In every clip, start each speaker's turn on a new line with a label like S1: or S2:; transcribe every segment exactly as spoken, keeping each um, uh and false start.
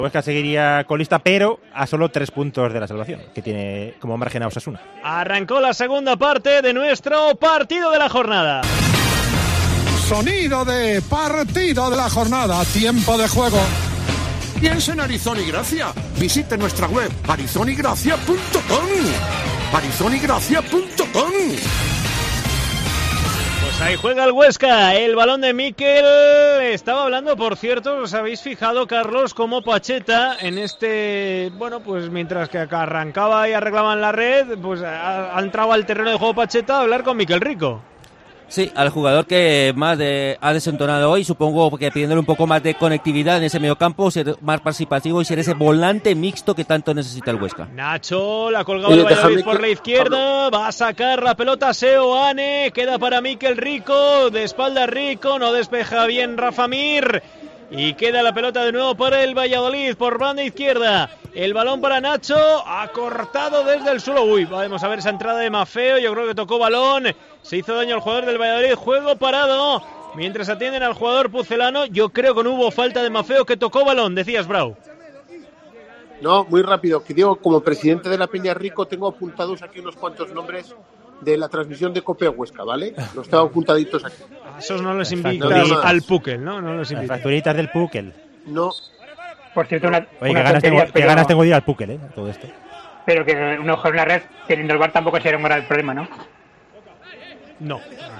S1: Huesca seguiría colista, pero a solo tres puntos de la salvación, que tiene como margen a Osasuna.
S2: Arrancó la segunda parte de nuestro partido de la jornada.
S3: Sonido de partido de la jornada, tiempo de juego.
S4: Piensa en Arizona y Gracia. Visite nuestra web arizona y gracia punto com. arizona y gracia punto com.
S2: Ahí juega el Huesca, el balón de Mikel. Estaba hablando, por cierto, ¿os habéis fijado, Carlos, cómo Pacheta en este... Bueno, pues mientras que arrancaba y arreglaban la red, pues ha, ha entrado al terreno de juego Pacheta a hablar con Mikel Rico.
S5: Sí, al jugador que más de, ha desentonado hoy, supongo que pidiéndole un poco más de conectividad en ese mediocampo, ser más participativo y ser ese volante mixto que tanto necesita el Huesca.
S2: Nacho, la ha colgado el Valladolid por la izquierda, va a sacar la pelota Seoane, queda para Mikel Rico, de espalda Rico, no despeja bien Rafa Mir. Y queda la pelota de nuevo para el Valladolid por banda izquierda. El balón para Nacho, ha cortado desde el suelo. Uy, vamos a ver esa entrada de Mafeo. Yo creo que tocó balón. Se hizo daño al jugador del Valladolid. Juego parado. Mientras atienden al jugador pucelano, yo creo que no hubo falta de Mafeo, que tocó balón. Decías, Brau.
S6: No, muy rápido. Que digo, como presidente de la Peña Rico, tengo apuntados aquí unos cuantos nombres de la transmisión de Cope Huesca, ¿vale? Los tengo apuntaditos aquí.
S2: A esos no les invitas
S6: no,
S2: al Pukel, ¿no? No los
S1: Las
S2: invitas.
S1: facturitas del Pukel.
S6: No.
S7: Por cierto, una,
S1: Oye,
S7: una
S1: qué ganas, tengo,
S7: pero,
S1: qué ganas tengo de ir al Pukel, ¿eh? Todo esto.
S7: Pero que un ojo en la red, teniendo el bar tampoco sería un gran problema, ¿no?
S2: No.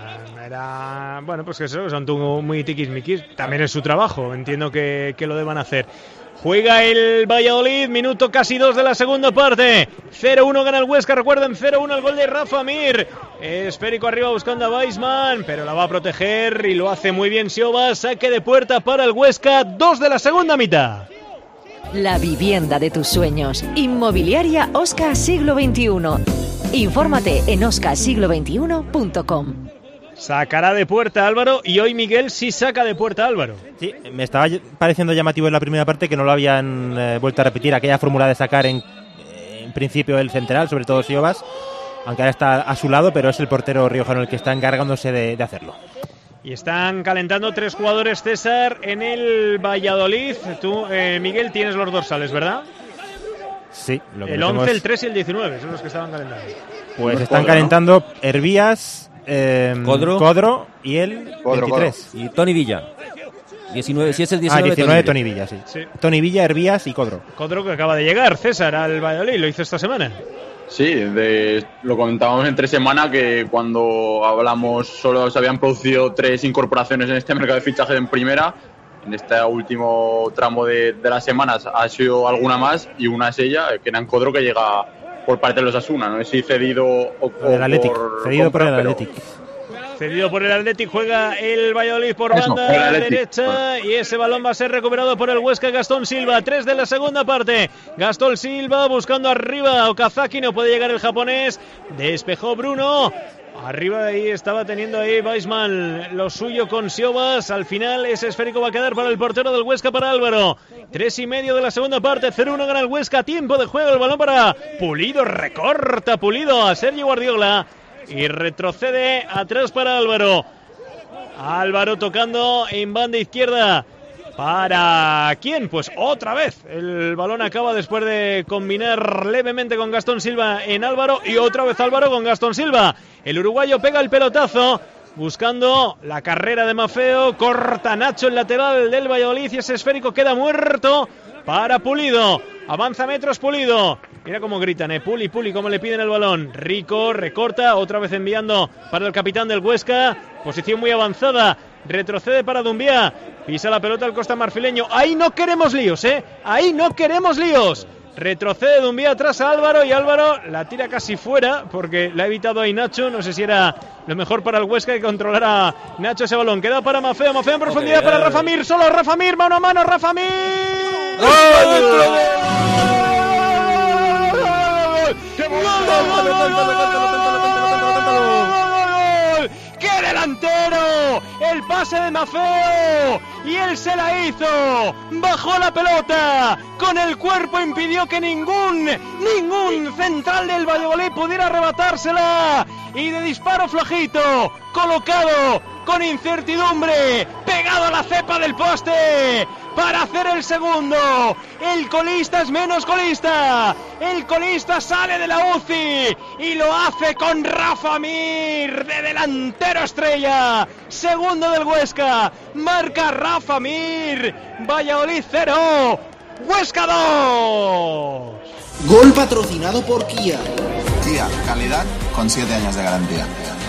S2: Era... Bueno, pues que eso, son muy tiquismiquis. También es su trabajo, entiendo que, que lo deban hacer. Juega el Valladolid, minuto casi dos de la segunda parte. cero uno gana el Huesca, recuerden, cero uno el gol de Rafa Mir. Esférico arriba buscando a Weisman, pero la va a proteger y lo hace muy bien Siobas. Saque de puerta para el Huesca, dos de la segunda mitad.
S8: La vivienda de tus sueños. Inmobiliaria Oscar Siglo veintiuno. Infórmate en oscar siglo veintiuno punto com.
S2: Sacará de puerta Álvaro y hoy Miguel sí saca de puerta Álvaro.
S1: Sí, me estaba pareciendo llamativo en la primera parte que no lo habían eh, vuelto a repetir, aquella fórmula de sacar en, en principio el central, sobre todo Siobas, aunque ahora está a su lado, pero es el portero riojano el que está encargándose de, de hacerlo.
S2: Y están calentando tres jugadores, César, en el Valladolid. Tú, eh, Miguel, tienes los dorsales, ¿verdad?
S1: Sí. Lo que
S2: el
S1: no
S2: once,
S1: es...
S2: el tres y el diecinueve son los que estaban calentando.
S1: Pues están Codro, calentando ¿no? Hervías... Eh,
S5: Codro.
S1: Codro y el Codro, veintitrés.
S5: Codro. Y Tony Villa. diecinueve, si es el diecinueve,
S1: ah, diecinueve
S5: Tony,
S1: Tony Villa, sí.
S2: sí.
S1: Tony Villa, Hervías y Codro.
S2: Codro que acaba de llegar, César, al Valladolid, lo hizo esta semana.
S9: Sí, de, lo comentábamos entre semana que cuando hablamos solo se habían producido tres incorporaciones en este mercado de fichaje en primera. En este último tramo de, de las semanas ha sido alguna más y una es ella, Kenan Codro, que llega por parte de los Asuna, no sé si cedido o, o
S1: el Athletic,
S9: por
S1: cedido
S9: compra,
S1: por el
S9: pero...
S1: Athletic.
S2: Cedido por el Athletic, juega el Valladolid por
S9: Eso,
S2: banda
S9: por
S2: derecha bueno. Y ese balón va a ser recuperado por el Huesca. Gastón Silva, tres de la segunda parte. Gastón Silva buscando arriba a Okazaki, no puede llegar el japonés. Despejó Bruno. Arriba ahí estaba teniendo ahí Weisman lo suyo con Siobas. Al final ese esférico va a quedar para el portero del Huesca, para Álvaro. Tres y medio de la segunda parte, cero uno gana el Huesca. Tiempo de juego, el balón para Pulido, recorta Pulido a Sergio Guardiola y retrocede atrás para Álvaro. Álvaro tocando en banda izquierda. ¿Para quién? Pues otra vez. El balón acaba después de combinar levemente con Gastón Silva en Álvaro. Y otra vez Álvaro con Gastón Silva. El uruguayo pega el pelotazo buscando la carrera de Mafeo. Corta Nacho, el lateral del Valladolid, y ese esférico queda muerto para Pulido. Avanza metros Pulido. Mira cómo gritan, eh. Puli, Puli, cómo le piden el balón. Rico recorta, otra vez enviando para el capitán del Huesca. Posición muy avanzada. Retrocede para Dumbia. Pisa la pelota el costa marfileño. Ahí no queremos líos, eh. Ahí no queremos líos. Retrocede Dumbia atrás a Álvaro y Álvaro la tira casi fuera porque la ha evitado ahí Nacho. No sé si era lo mejor para el Huesca que controlara Nacho ese balón. Queda para Mafeo, Mafeo en profundidad okay, para Rafa Mir. Solo Rafa Mir, mano a mano, Rafa Mir. ¡Gol! ¡Qué delantero! El pase de Mafeo y él se la hizo. Bajó la pelota con el cuerpo, impidió que ningún ningún central del Valladolid pudiera arrebatársela, y de disparo flojito, colocado con incertidumbre, pegado a la cepa del poste, para hacer el segundo. El colista es menos colista. El colista sale de la U C I y lo hace con Rafa Mir de delantero estrella. Segundo del Huesca. Marca Rafa Mir. Valladolid cero. Huesca dos.
S10: Gol patrocinado por Kia.
S11: Kia, calidad con siete años de garantía.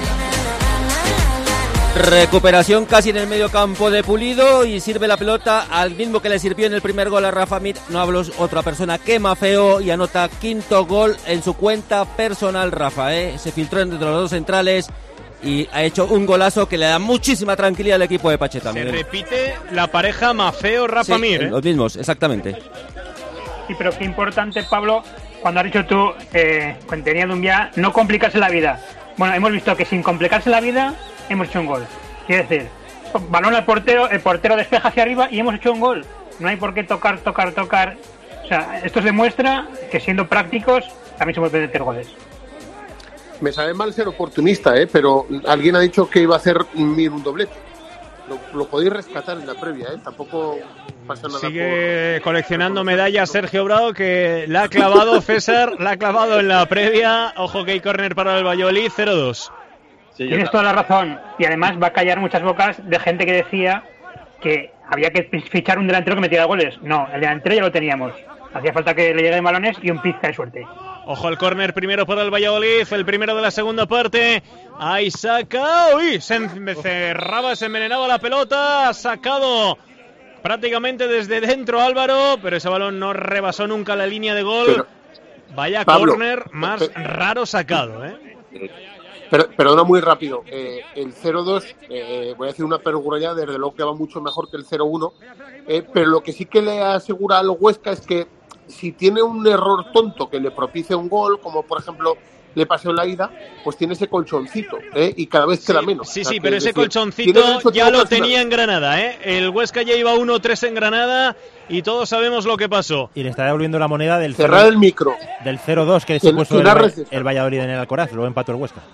S5: Recuperación casi en el medio campo de Pulido y sirve la pelota al mismo que le sirvió en el primer gol a Rafa Mir. No hablo otra persona que Mafeo y anota quinto gol en su cuenta personal. Rafa, ¿eh? Se filtró entre los dos centrales y ha hecho un golazo que le da muchísima tranquilidad al equipo de Pacheta.
S2: Se repite la pareja Mafeo-Rafa
S5: sí,
S2: Mir, ¿eh?
S5: Los mismos, exactamente.
S7: Sí, pero qué importante, Pablo, cuando has dicho tú, eh, cuando tenía Dumbia, no complicarse la vida. Bueno, hemos visto que sin complicarse la vida hemos hecho un gol. Quiere decir, balón al portero, el portero despeja hacia arriba y hemos hecho un gol. No hay por qué tocar, tocar, tocar. O sea, esto demuestra que siendo prácticos también se pueden meter goles.
S6: Me sabe mal ser oportunista, ¿eh? Pero alguien ha dicho que iba a hacer Mir un doblete. Lo, lo podéis rescatar en la previa, ¿eh? Tampoco pasa nada.
S2: Sigue
S6: por,
S2: coleccionando
S6: por
S2: medallas Sergio Bravo, que la ha clavado César, la ha clavado en la previa. Ojo que hay córner para el Valladolid, cero dos.
S7: Sí, tienes toda la razón. Y además va a callar muchas bocas de gente que decía que había que fichar un delantero que metiera goles. No, el delantero ya lo teníamos. Hacía falta que le lleguen balones y un pizca de suerte.
S2: Ojo al córner primero para el Valladolid, el primero de la segunda parte. Ahí saca, uy, se encerraba, se envenenaba la pelota, ha sacado prácticamente desde dentro Álvaro, pero ese balón no rebasó nunca la línea de gol.
S6: Pero,
S2: Vaya
S6: Pablo,
S2: córner más
S6: pero,
S2: raro sacado, ¿eh?
S6: Pero, perdona muy rápido, eh, el cero dos, eh, voy a decir una perogrullada, desde luego que va mucho mejor que el cero uno, eh, pero lo que sí que le asegura al Huesca es que si tiene un error tonto que le propicie un gol, como por ejemplo le pasó en la ida, pues tiene ese colchoncito, ¿eh? Y cada vez queda
S2: sí,
S6: menos.
S2: Sí,
S6: o sea,
S2: sí, pero ese
S6: decir,
S2: colchoncito ya lo tenía en Granada, ¿eh? El Huesca ya iba uno tres en Granada y todos sabemos lo que pasó.
S1: Y le está devolviendo la moneda del
S6: cerrar
S1: cero,
S6: el micro
S1: del cero dos que se puso el, el Valladolid en el Alcoraz, luego empató el Huesca.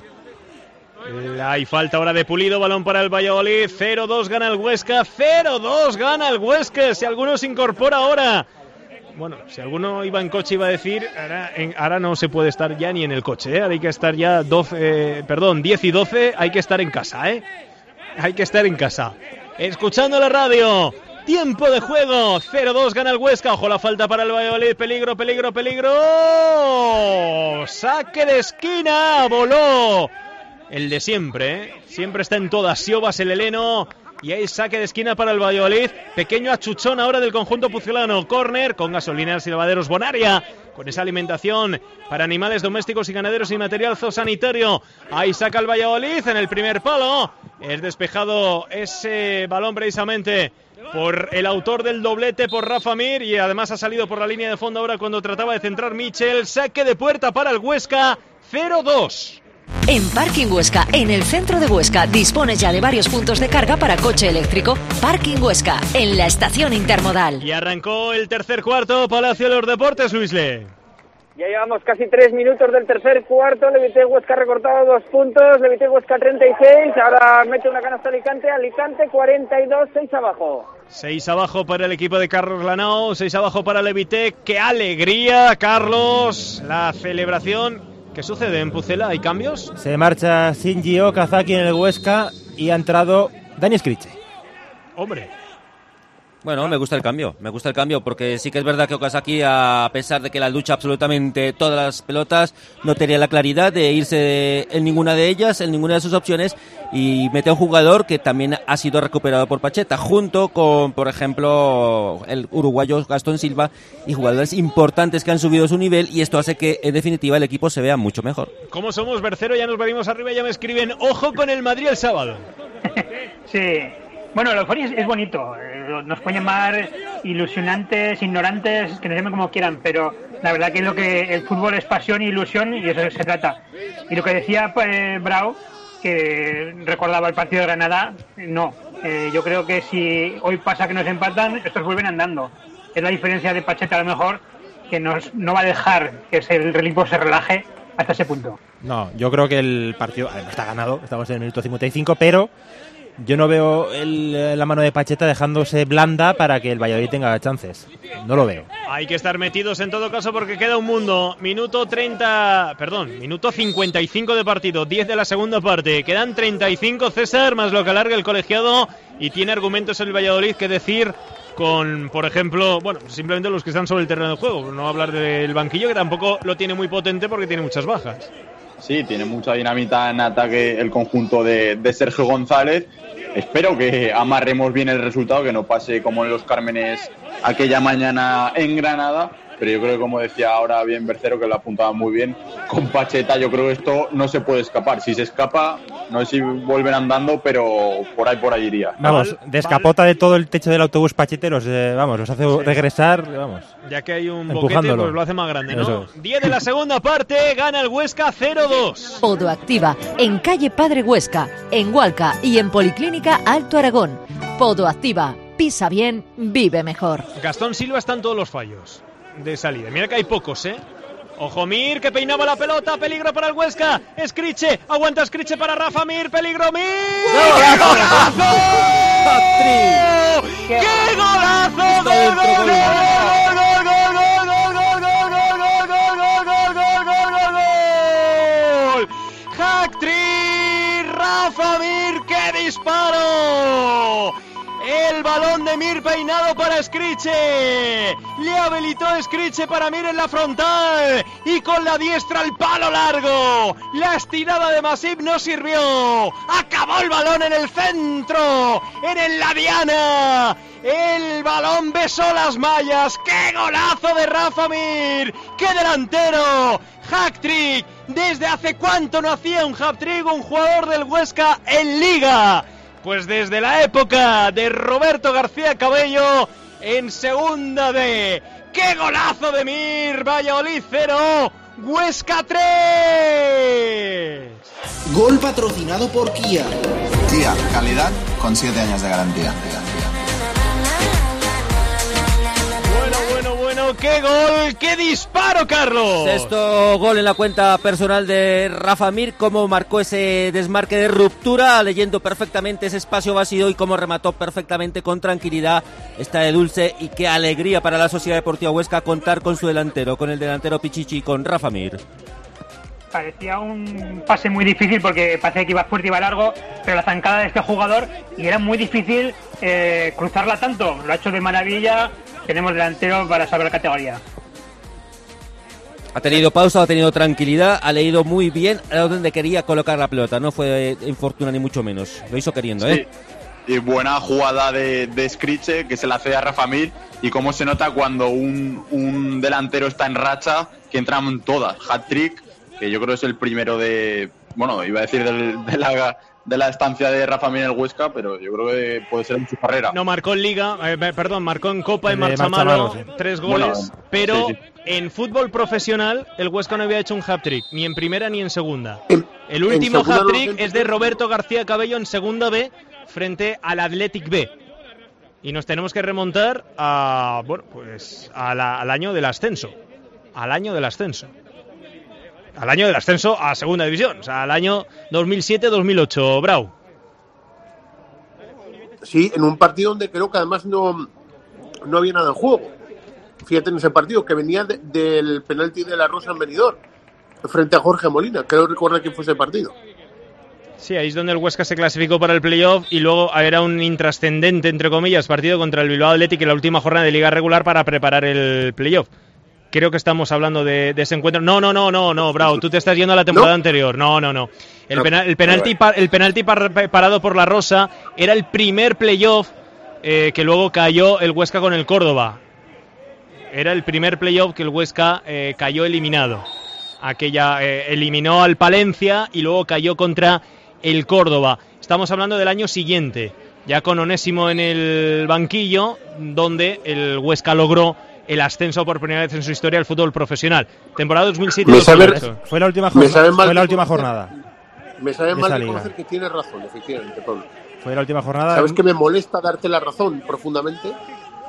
S2: Hay falta ahora de Pulido, balón para el Valladolid, cero dos gana el Huesca, cero dos gana el Huesca, si alguno se incorpora ahora. Bueno, si alguno iba en coche iba a decir, ahora, en, ahora no se puede estar ya ni en el coche, ¿eh? Ahora hay que estar ya doce, eh, perdón, diez y doce, hay que estar en casa, ¿eh? Hay que estar en casa. Escuchando la radio, tiempo de juego, cero dos gana el Huesca, ojo la falta para el Valladolid, peligro, peligro, peligro, saque de esquina, voló. El de siempre, ¿eh? Siempre está en todas. Siobas, el heleno. Y hay saque de esquina para el Valladolid. Pequeño achuchón ahora del conjunto pucelano. Córner con gasolineras y lavaderos Bonaria. Con esa alimentación para animales domésticos y ganaderos y material zoosanitario. Ahí saca el Valladolid en el primer palo. Es despejado ese balón precisamente por el autor del doblete, por Rafa Mir. Y además ha salido por la línea de fondo ahora cuando trataba de centrar Michel. Saque de puerta para el Huesca. cero dos.
S8: En Parking Huesca, en el centro de Huesca, dispones ya de varios puntos de carga para coche eléctrico. Parking Huesca, en la estación intermodal.
S2: Y arrancó el tercer cuarto, Palacio de los Deportes, Luisle.
S12: Ya llevamos casi tres minutos del tercer cuarto. Levité Huesca ha recortado dos puntos. Levité Huesca treinta y seis. Ahora mete una canasta Alicante. Alicante cuarenta y dos, seis abajo.
S2: seis abajo para el equipo de Carlos Lanao. seis abajo para Levité. ¡Qué alegría, Carlos! La celebración. ¿Qué sucede en Pucela? ¿Hay cambios?
S1: Se marcha Shinji Okazaki en el Huesca y ha entrado Dani Scriche.
S2: Hombre.
S5: Bueno, me gusta el cambio, me gusta el cambio porque sí que es verdad que Okazaki, a pesar de que la lucha absolutamente todas las pelotas, no tenía la claridad de irse en ninguna de ellas, en ninguna de sus opciones, y mete a un jugador que también ha sido recuperado por Pacheta, junto con, por ejemplo, el uruguayo Gastón Silva y jugadores importantes que han subido su nivel, y esto hace que en definitiva el equipo se vea mucho mejor.
S2: ¿Cómo somos, Bercero? Ya nos venimos arriba y ya me escriben, ojo con el Madrid el sábado.
S7: Sí. Bueno, el euforia es, es bonito, eh, nos puede llamar ilusionantes, ignorantes, que nos llamen como quieran, pero la verdad que es lo que el fútbol es pasión e ilusión y eso se trata. Y lo que decía pues, Bravo, que recordaba el partido de Granada, no, eh, yo creo que si hoy pasa que nos empatan, estos vuelven andando. Es la diferencia de Pacheta a lo mejor, que nos, no va a dejar que el equipo se relaje hasta ese punto.
S1: No, yo creo que el partido además está ganado, estamos en el minuto cincuenta y cinco, pero yo no veo el, la mano de Pacheta dejándose blanda para que el Valladolid tenga chances. No lo veo.
S2: Hay que estar metidos en todo caso porque queda un mundo. Minuto treinta, perdón, minuto cincuenta y cinco de partido, diez de la segunda parte. Quedan treinta y cinco, César, más lo que alarga el colegiado, y tiene argumentos el Valladolid que decir con, por ejemplo, bueno, simplemente los que están sobre el terreno de juego. No hablar del banquillo, que tampoco lo tiene muy potente porque tiene muchas bajas.
S9: Sí, tiene mucha dinamita en ataque el conjunto de, de Sergio González. Espero que amarremos bien el resultado, que no pase como en los Cármenes aquella mañana en Granada, pero yo creo que, como decía ahora bien Bercero, que lo apuntaba muy bien, con Pacheta yo creo que esto no se puede escapar. Si se escapa, no sé si vuelven andando, pero por ahí por ahí iría.
S1: Vamos, descapota de todo el techo del autobús Pachete, los, eh, vamos, los hace sí. regresar, vamos.
S2: Ya que hay un boquete, pues lo hace más grande, ¿no? diez de la segunda parte, gana el Huesca cero dos.
S8: Podoactiva, en calle Padre Huesca, en Hualca y en Policlínica Alto Aragón. Podoactiva, pisa bien, vive mejor.
S2: Gastón Silva está en todos los fallos de salida. Mira que hay pocos, ¿eh? Ojo Mir, que peinaba la pelota, peligro para el Huesca. Escriche, aguanta Escriche para Rafa Mir, peligro Mir. ¡Qué golazo! ¡Qué golazo! ¡Gol, gol, gol, gol, gol, gol, gol, gol, gol, gol, gol! ¡Hack-trick! ¡Rafa Mir, qué disparo! El balón de Mir peinado para Escriche. Le habilitó Escriche para Mir en la frontal. Y con la diestra el palo largo. La estirada de Masip no sirvió. Acabó el balón en el centro. En el la diana. El balón besó las mallas. ¡Qué golazo de Rafa Mir! ¡Qué delantero! ¡Hack-trick! ¿Desde hace cuánto no hacía un hat-trick un jugador del Huesca en Liga? Pues desde la época de Roberto García Cabello en Segunda B. ¡Qué golazo de Mir! Valladolid cero, Huesca tres.
S10: Gol patrocinado por Kia.
S11: Kia, calidad con siete años de garantía.
S2: Bueno, bueno, qué gol, qué disparo, Carlos.
S5: Sexto gol en la cuenta personal de Rafa Mir, cómo marcó ese desmarque de ruptura, leyendo perfectamente ese espacio vacío y cómo remató perfectamente con tranquilidad. Está de dulce y qué alegría para la Sociedad Deportiva Huesca contar con su delantero, con el delantero Pichichi, con Rafa Mir.
S7: Parecía un pase muy difícil porque parecía que iba fuerte y iba largo, pero la zancada de este jugador, y era muy difícil eh, cruzarla tanto. Lo ha hecho de maravilla. Tenemos delantero para saber la categoría.
S5: Ha tenido pausa, ha tenido tranquilidad, ha leído muy bien a donde quería colocar la pelota. No fue infortuna ni mucho menos. Lo hizo queriendo, ¿eh?
S9: Sí. Y buena jugada de, de Scriche, que se la hace a Rafa Mir. Y cómo se nota cuando un, un delantero está en racha, que entran todas. Hat-trick, que yo creo es el primero de... Bueno, iba a decir del, de la... de la estancia de Rafa Mir en el Huesca, pero yo creo que puede ser en su carrera.
S2: No, marcó en Liga, eh, perdón, marcó en Copa y Marchamalo, sí. tres goles, bueno, pero sí, sí. En fútbol profesional el Huesca no había hecho un hat-trick, ni en primera ni en segunda. El último hat-trick es de Roberto García Cabello en Segunda B, frente al Athletic B. Y nos tenemos que remontar a, bueno, pues a la, al año del ascenso, al año del ascenso. Al año del ascenso a Segunda División, o sea, al año dos mil siete dos mil ocho, Brau.
S6: Sí, en un partido donde creo que además no, no había nada en juego. Fíjate en ese partido, que venía de, del penalti de la Rosa en Benidorm, frente a Jorge Molina. Creo recordar quién fue ese partido.
S2: Sí, ahí es donde el Huesca se clasificó para el playoff y luego era un intrascendente, entre comillas, partido contra el Bilbao Athletic en la última jornada de Liga Regular para preparar el playoff. Creo que estamos hablando de, de ese encuentro. No, no, no, no, no, Bravo, tú te estás yendo a la temporada ¿No? anterior. No, no, no. El, pena, el penalti, el penalti par, parado por la Rosa era el primer playoff eh, que luego cayó el Huesca con el Córdoba. Era el primer playoff que el Huesca eh, cayó eliminado. Aquella eh, eliminó al Palencia y luego cayó contra el Córdoba. Estamos hablando del año siguiente, ya con Onésimo en el banquillo, donde el Huesca logró el ascenso por primera vez en su historia al fútbol profesional. Temporada dos mil siete dos mil ocho.
S1: Fue la última, jornada, fue la última jornada.
S6: Me sabe mal reconocer que tienes razón, efectivamente, Pablo.
S1: Fue la última jornada.
S6: ¿Sabes que me molesta darte la razón profundamente?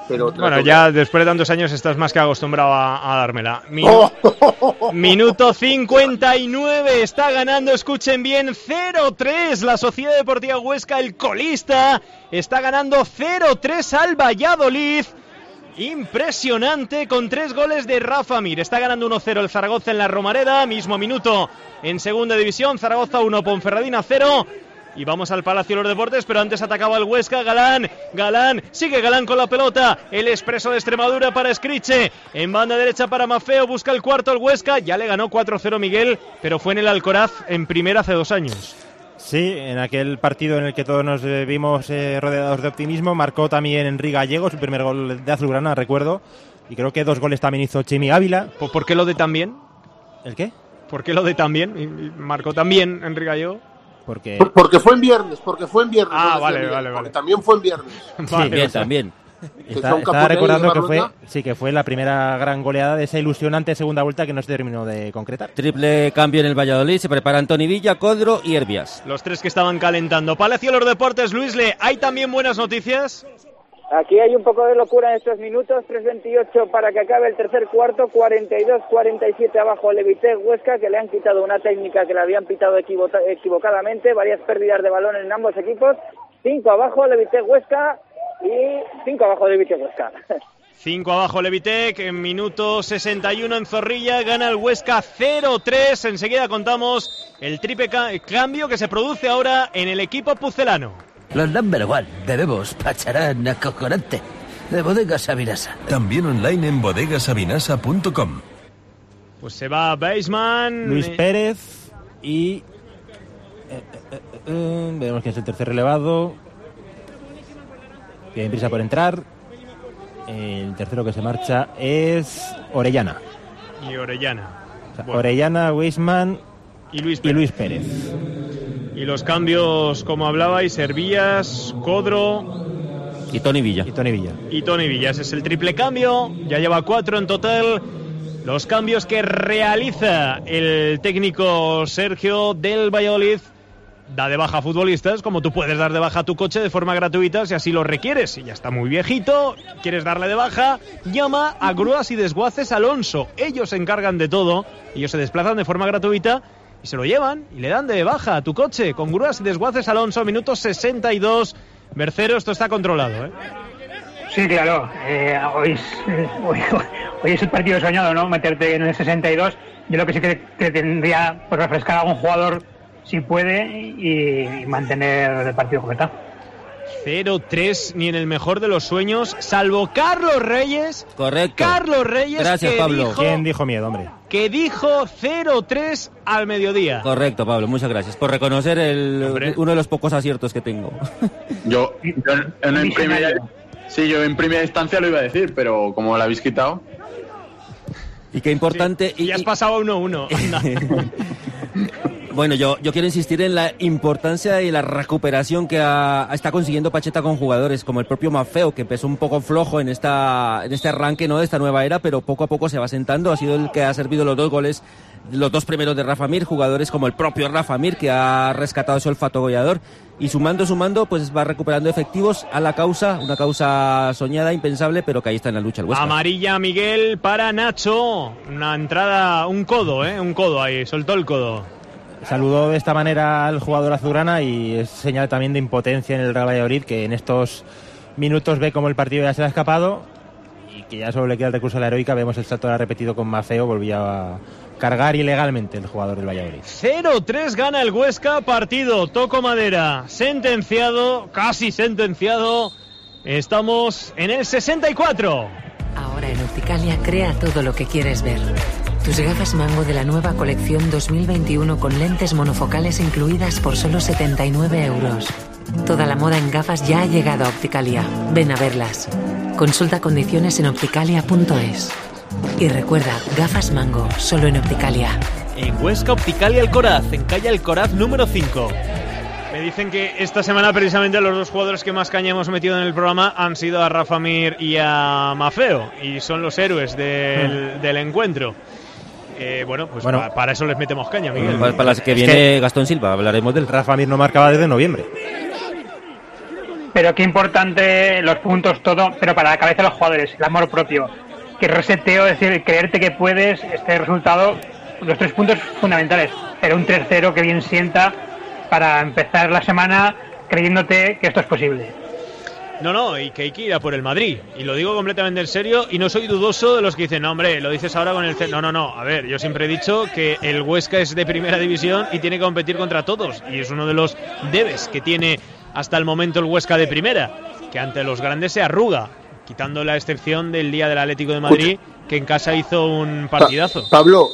S6: pero
S2: bueno, ya después de tantos años estás más que acostumbrado a, a dármela. Minu- oh. Minuto cincuenta y nueve, está ganando, escuchen bien, cero tres la Sociedad Deportiva Huesca, el colista, está ganando cero tres al Valladolid. Impresionante, con tres goles de Rafa Mir. Está ganando uno cero el Zaragoza en la Romareda, mismo minuto en segunda división, Zaragoza uno, Ponferradina cero. Y vamos al Palacio de los Deportes, pero antes atacaba el Huesca, Galán, Galán, sigue Galán con la pelota, el Expreso de Extremadura para Escriche, en banda derecha para Mafeo, busca el cuarto el Huesca, ya le ganó cuatro cero Miguel, pero fue en el Alcoraz en primera hace dos años.
S1: Sí, en aquel partido en el que todos nos eh, vimos eh, rodeados de optimismo, marcó también Enrique Gallego, su primer gol de azulgrana, recuerdo, y creo que dos goles también hizo Chimi Ávila.
S2: ¿Por, ¿Por qué lo de también?
S1: ¿El qué?
S2: ¿Por qué lo de también? ¿Marcó también Enrique Gallego?
S1: Porque...
S6: porque fue en viernes, porque fue en viernes.
S2: Ah,
S6: no
S2: vale,
S6: Miguel,
S2: vale, vale.
S6: También fue en viernes.
S1: Sí,
S2: vale,
S5: bien,
S2: o sea,
S5: también.
S1: Está, estaba recordando que fue, sí, que fue la primera gran goleada de esa ilusionante segunda vuelta que no se terminó de concretar.
S5: Triple cambio en el Valladolid, se preparan Toni Villa, Codro y Herbias.
S2: Los tres que estaban calentando. Palacio de los Deportes, Luisle, ¿hay también buenas noticias?
S12: Aquí hay un poco de locura en estos minutos, tres veintiocho para que acabe el tercer cuarto, cuarenta y dos cuarenta y siete abajo Levitec Huesca, que le han quitado una técnica que le habían pitado equivo- equivocadamente, varias pérdidas de balón en ambos equipos, cinco abajo Levitec Huesca y cinco abajo Levitec Huesca.
S2: cinco abajo Levitec, en minuto sesenta y uno en Zorrilla, gana el Huesca cero tres, enseguida contamos el triple ca- cambio que se produce ahora en el equipo pucelano.
S13: Los number one, bebemos pacharán acojonante, de Bodegas Sabinasa.
S14: También online en bodegas abinasa punto com.
S2: Pues se va Baseman,
S1: Luis
S2: eh,
S1: Pérez y... Eh, eh, eh, eh, veremos quién es el tercer relevado. Tiene prisa por entrar. El tercero que se marcha es Orellana.
S2: y Orellana.
S1: O sea,
S2: Bueno.
S1: Orellana, Weisman
S2: y Luis
S1: y Luis Pérez.
S2: Y los cambios, como hablabais, Hervías, Codro
S5: y Toni Villa.
S1: Y Toni Villa.
S2: Y Toni Villa. Ese es el triple cambio. Ya lleva cuatro en total. Los cambios que realiza el técnico Sergio del Valladolid. Da de baja a futbolistas, como tú puedes dar de baja a tu coche de forma gratuita si así lo requieres. Si ya está muy viejito, quieres darle de baja, llama a Grúas y Desguaces Alonso. Ellos se encargan de todo. Ellos se desplazan de forma gratuita y se lo llevan y le dan de baja a tu coche con Grúas y Desguaces Alonso. Minuto sesenta y dos. Bercero, esto está controlado, ¿eh?
S7: Sí, claro. Eh, hoy, es, hoy, hoy es el partido soñado, ¿no? Meterte en el sesenta y dos. Yo lo que sí que, que tendría por refrescar a algún jugador si puede y, y mantener el partido completado.
S2: cero tres ni en el mejor de los sueños, salvo Carlos Reyes.
S5: Correcto.
S2: Carlos Reyes.
S5: Gracias,
S2: que
S5: Pablo.
S2: Dijo,
S1: ¿Quién dijo miedo, hombre?
S2: Que dijo cero tres al mediodía.
S5: Correcto, Pablo, muchas gracias por reconocer el,
S2: Hombre.
S5: uno de los pocos aciertos que tengo.
S9: Yo, yo en, en primera, sí, yo en primera instancia lo iba a decir, pero como lo habéis quitado.
S5: Y qué importante.
S2: Sí, y, y has pasado a uno uno.
S5: Bueno, yo, yo quiero insistir en la importancia y la recuperación que ha, está consiguiendo Pacheta con jugadores como el propio Mafeo, que empezó un poco flojo en esta en este arranque, ¿no?, de esta nueva era, pero poco a poco se va sentando. Ha sido el que ha servido los dos goles, los dos primeros de Rafa Mir, jugadores como el propio Rafa Mir, que ha rescatado su olfato goleador. Y sumando, sumando, pues va recuperando efectivos a la causa, una causa soñada, impensable, pero que ahí está en la lucha el Huesca.
S2: Amarilla, Miguel, para Nacho. Una entrada, un codo, ¿eh? Un codo ahí, soltó el codo.
S1: Saludó de esta manera al jugador azulgrana y es señal también de impotencia en el Real Valladolid, que en estos minutos ve como el partido ya se le ha escapado y que ya solo le queda el recurso a la heroica. Vemos el salto repetido con Mafeo, volvía a cargar ilegalmente el jugador del Valladolid.
S2: cero tres gana el Huesca, partido, toco madera, sentenciado, casi sentenciado. Estamos en el sesenta y cuatro.
S15: Ahora en Opticalia crea todo lo que quieres ver. Tus gafas Mango de la nueva colección dos mil veintiuno con lentes monofocales incluidas por solo setenta y nueve euros. Toda la moda en gafas ya ha llegado a Opticalia. Ven a verlas. Consulta condiciones en opticalia punto es. Y recuerda, gafas Mango, solo en Opticalia.
S2: En Huesca, Opticalia Alcoraz, en calle Alcoraz número cinco. Me dicen que esta semana precisamente los dos jugadores que más caña hemos metido en el programa han sido a Rafa Mir y a Mafeo, y son los héroes del, mm. del encuentro. Eh, bueno, pues bueno, pa, para eso les metemos caña, Miguel.
S5: Para, para las que es viene que Gastón Silva, hablaremos del
S1: Rafa Mir no marcaba desde noviembre.
S7: pero qué importante los puntos, todo, pero para la cabeza de los jugadores, el amor propio, que reseteo, es decir, creerte que puedes, este resultado, los tres puntos fundamentales, pero un tres cero que bien sienta para empezar la semana creyéndote que esto es posible.
S2: No, no, y que hay que ir a por el Madrid. Y lo digo completamente en serio, y no soy dudoso de los que dicen, no, hombre, lo dices ahora con el... C no, no, no, a ver, yo siempre he dicho que el Huesca es de primera división y tiene que competir contra todos. Y es uno de los debes que tiene hasta el momento el Huesca de primera, que ante los grandes se arruga, quitando la excepción del día del Atlético de Madrid, que en casa hizo un partidazo.
S6: Pa- Pablo,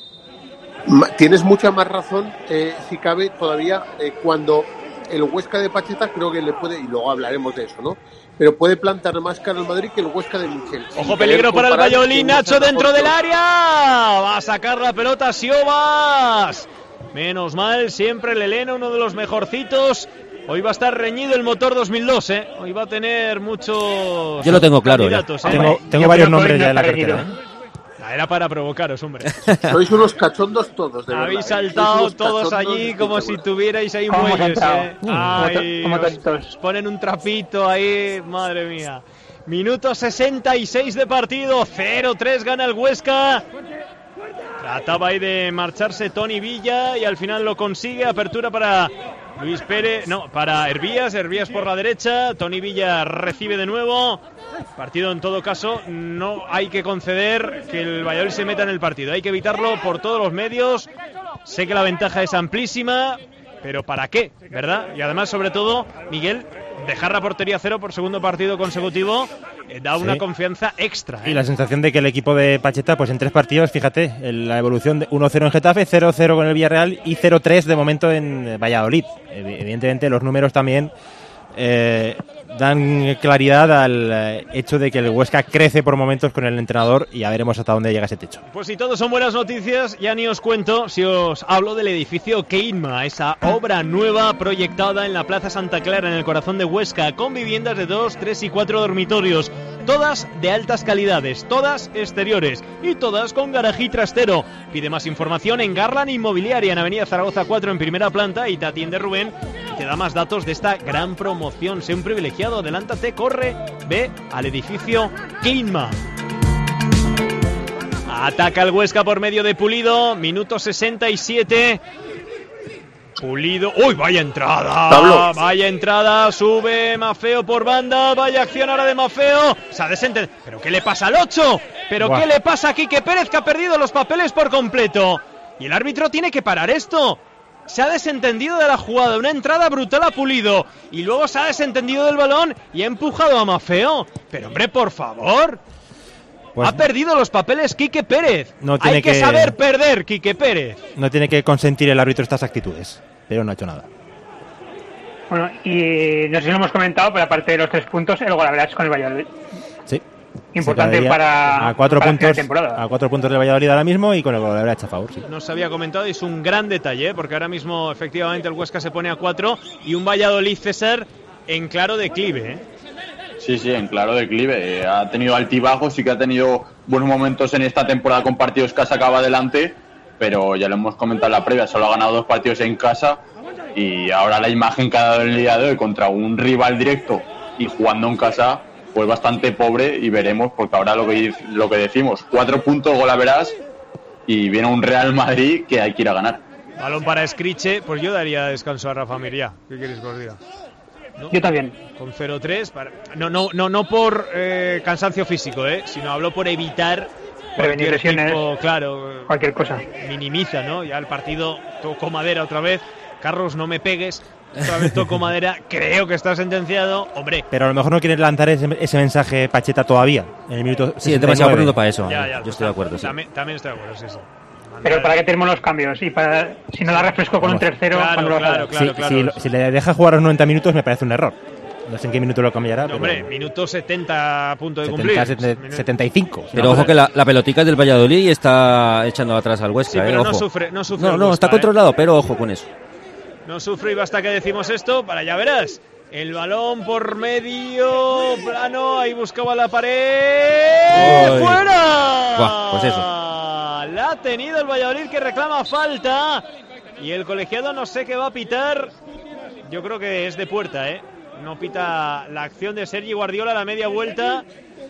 S6: tienes mucha más razón, eh, si cabe, todavía, eh, cuando... el Huesca de Pacheta creo que le puede, y luego hablaremos de eso, ¿no? Pero puede plantar más cara al Madrid que el Huesca de Michel.
S2: Ojo, peligro para el Valladolid, Nacho dentro del área. Va a sacar la pelota Siobas. Menos mal, siempre el Elena, uno de los mejorcitos. Hoy va a estar reñido el motor dos mil dos, ¿eh? Hoy va a tener muchos...
S5: Yo lo tengo claro ya.
S2: ¿eh?
S1: Tengo, tengo varios nombres ya en la cartera, ¿eh?
S2: Era para provocaros, hombre.
S6: Sois unos cachondos todos, de verdad.
S2: Habéis saltado todos allí como si tuvierais ahí muelles, ¿eh? Ay, os, os ponen un trapito ahí, madre mía. Minuto sesenta y seis de partido, cero tres gana el Huesca. Trataba ahí de marcharse Tony Villa y al final lo consigue. Apertura para Luis Pérez, no, para Hervías, Hervías por la derecha. Tony Villa recibe de nuevo. Partido en todo caso, no hay que conceder que el Valladolid se meta en el partido. Hay que evitarlo por todos los medios. Sé que la ventaja es amplísima, pero ¿para qué? ¿Verdad? Y además, sobre todo, Miguel, dejar la portería cero por segundo partido consecutivo eh, da una
S1: sí.
S2: confianza extra, ¿eh?
S1: Y la sensación de que el equipo de Pacheta, pues en tres partidos, fíjate, en la evolución de uno cero en Getafe, cero cero con el Villarreal y cero tres de momento en Valladolid. Evidentemente los números también eh, dan claridad al eh, hecho de que el Huesca crece por momentos con el entrenador y ya veremos hasta dónde llega ese techo.
S2: Pues si todo son buenas noticias, ya ni os cuento si os hablo del edificio Keinma, esa obra nueva proyectada en la Plaza Santa Clara, en el corazón de Huesca, con viviendas de dos, tres y cuatro dormitorios, todas de altas calidades, todas exteriores y todas con garaje y trastero. Pide más información en Garland Inmobiliaria, en Avenida Zaragoza cuatro, en primera planta, y te atiende Rubén y te da más datos de esta gran promoción. Sé un privilegiado. Adelántate, corre, ve al edificio Keinma. Ataca el Huesca por medio de Pulido, minuto sesenta y siete. Pulido, ¡uy, vaya entrada!
S6: Pablo.
S2: Vaya entrada, sube Mafeo por banda, vaya acción ahora de Mafeo. Se ha desentendido. ¿Pero qué le pasa al ocho? ¿Pero Buah. qué le pasa a Quique Pérez, que ha perdido los papeles por completo? Y el árbitro tiene que parar esto. Se ha desentendido de la jugada, una entrada brutal a Pulido, y luego se ha desentendido del balón y ha empujado a Mafeo. Pero hombre, por favor, pues ha perdido los papeles Quique Pérez.
S1: No tiene
S2: Hay que,
S1: que
S2: saber perder, Quique Pérez.
S1: No tiene que consentir el árbitro estas actitudes, pero no ha hecho nada.
S7: Bueno, y no sé si lo hemos comentado, pero aparte de los tres puntos, el Golaveras con el Valladolid.
S1: Sí.
S7: Importante para,
S1: a cuatro
S7: para
S1: puntos
S7: la temporada.
S1: A cuatro puntos del Valladolid ahora mismo y con el Golaveras a favor, sí.
S2: No se había comentado y es un gran detalle, ¿eh? Porque ahora mismo efectivamente el Huesca se pone a cuatro y un Valladolid, César, en claro declive, ¿eh?
S9: Sí, sí, en claro declive. Eh, ha tenido altibajos, sí que ha tenido buenos momentos en esta temporada con partidos que ha sacado adelante, pero ya lo hemos comentado en la previa, solo ha ganado dos partidos en casa y ahora la imagen que ha dado el día de hoy contra un rival directo y jugando en casa, pues bastante pobre, y veremos, porque ahora lo que lo que decimos, cuatro puntos Golaveras y viene un Real Madrid que hay que ir a ganar.
S2: Balón para Escriche, pues yo daría descanso a Rafa Mir ya. ¿Qué queréis que os diga? ¿No?
S7: Yo también.
S2: Con cero tres, para... no, no, no, no por eh, cansancio físico, ¿eh? Sino hablo por evitar
S7: prevenir lesiones,
S2: tipo, claro,
S7: cualquier cosa.
S2: Minimiza, ¿no? Ya el partido tocó madera otra vez. Carlos, no me pegues. Otra vez tocó madera, creo que está sentenciado, hombre.
S1: Pero a lo mejor no quiere lanzar ese, ese mensaje Pacheta todavía, en el minuto
S5: sí, es demasiado pronto para eso.
S2: Ya, ya,
S5: yo estoy de acuerdo, sí.
S2: También, también estoy de acuerdo, sí, sí.
S7: Pero para que tenemos los cambios y para si no la refresco con Vamos. un tercero
S2: claro,
S7: cuando
S2: claro,
S7: lo
S2: claro,
S1: sí,
S2: claro.
S1: Si, si le deja jugar a los noventa minutos me parece un error. No sé en qué minuto lo cambiará.
S2: No,
S1: pero...
S2: hombre, minuto setenta a punto de
S1: setenta,
S2: cumplir.
S1: setenta y cinco.
S5: Pero no, ojo que la, la pelotica del Valladolid está echando atrás al Huesca.
S2: Sí, pero
S5: eh,
S2: no
S5: ojo.
S2: sufre, no sufre.
S5: No, no,
S2: Huesca,
S5: está
S2: eh.
S5: controlado, pero ojo con eso.
S2: No sufre y basta que decimos esto para ya verás. El balón por medio plano, ahí buscaba la pared.
S5: Uy.
S2: ¡Fuera!
S5: Buah, pues eso.
S2: La ha tenido el Valladolid, que reclama falta. Y el colegiado no sé qué va a pitar. Yo creo que es de puerta, ¿eh? no pita la acción de Sergi Guardiola a la media vuelta.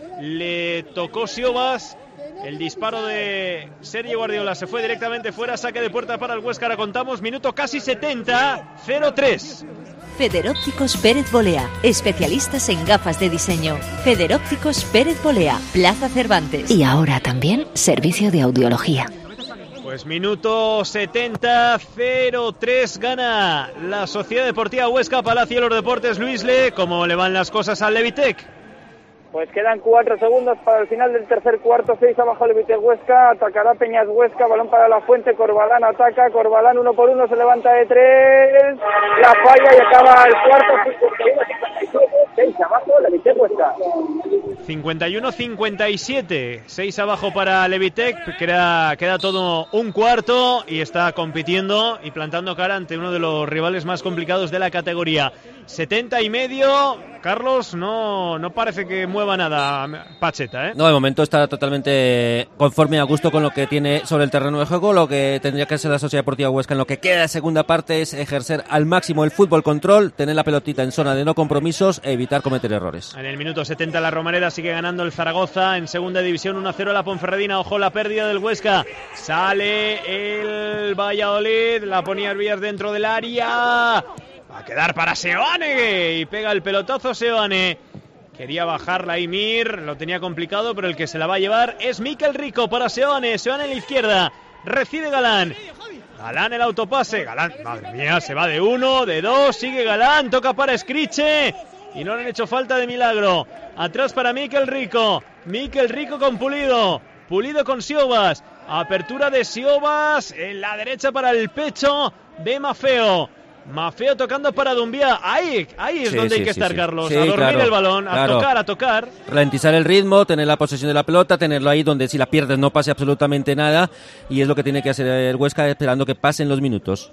S2: Le tocó Siobas. El disparo de Sergi Guardiola se fue directamente fuera. Saque de puerta para el Huesca. Ahora contamos, minuto casi setenta, cero tres.
S8: Federópticos Pérez Bolea, especialistas en gafas de diseño. Federópticos Pérez Bolea, Plaza Cervantes. Y ahora también servicio de audiología.
S2: Pues minuto setenta, cero tres, gana la Sociedad Deportiva Huesca. Palacio de los Deportes, Luis Le. ¿Cómo le van las cosas al Levitec?
S12: Pues quedan cuatro segundos para el final del tercer cuarto, seis abajo Levitec Huesca, atacará Peñas Huesca, balón para la Fuente, Corbalán ataca, Corbalán uno por uno, se levanta de tres, la falla y acaba el cuarto, seis abajo Levitec Huesca.
S2: cincuenta y uno cincuenta y siete, seis abajo para Levitec, queda, queda todo un cuarto y está compitiendo y plantando cara ante uno de los rivales más complicados de la categoría. setenta y medio, Carlos, no, no parece que mueva nada Pacheta, ¿eh?
S5: No, de momento está totalmente conforme y a gusto con lo que tiene sobre el terreno de juego. Lo que tendría que hacer la Sociedad Deportiva Huesca en lo que queda de segunda parte es ejercer al máximo el fútbol control, tener la pelotita en zona de no compromisos e evitar cometer errores.
S2: En el minuto setenta la Romareda sigue ganando el Zaragoza en segunda división, uno a cero la Ponferradina. Ojo la pérdida del Huesca, sale el Valladolid, la ponía Herbías dentro del área. Va a quedar para Seoane y pega el pelotazo Seoane. Quería bajarla ahí Mir, lo tenía complicado, pero el que se la va a llevar es Mikel Rico para Seoane. Seoane en la izquierda, recibe Galán. Galán el autopase, Galán, madre mía, se va de uno, de dos, sigue Galán, toca para Escriche y no le han hecho falta de milagro. Atrás para Mikel Rico, Mikel Rico con Pulido, Pulido con Siobas, apertura de Siobas en la derecha para el pecho de Mafeo. Mafeo tocando para Dumbia. Ahí, ahí es
S5: sí,
S2: donde
S5: sí,
S2: hay que
S5: sí,
S2: estar,
S5: sí.
S2: Carlos.
S5: Sí,
S2: a dormir
S5: claro,
S2: el balón, a
S5: claro.
S2: tocar, a tocar.
S5: Ralentizar el ritmo, tener la posesión de la pelota, tenerlo ahí donde si la pierdes no pase absolutamente nada. Y es lo que tiene que hacer el Huesca, esperando que pasen los minutos.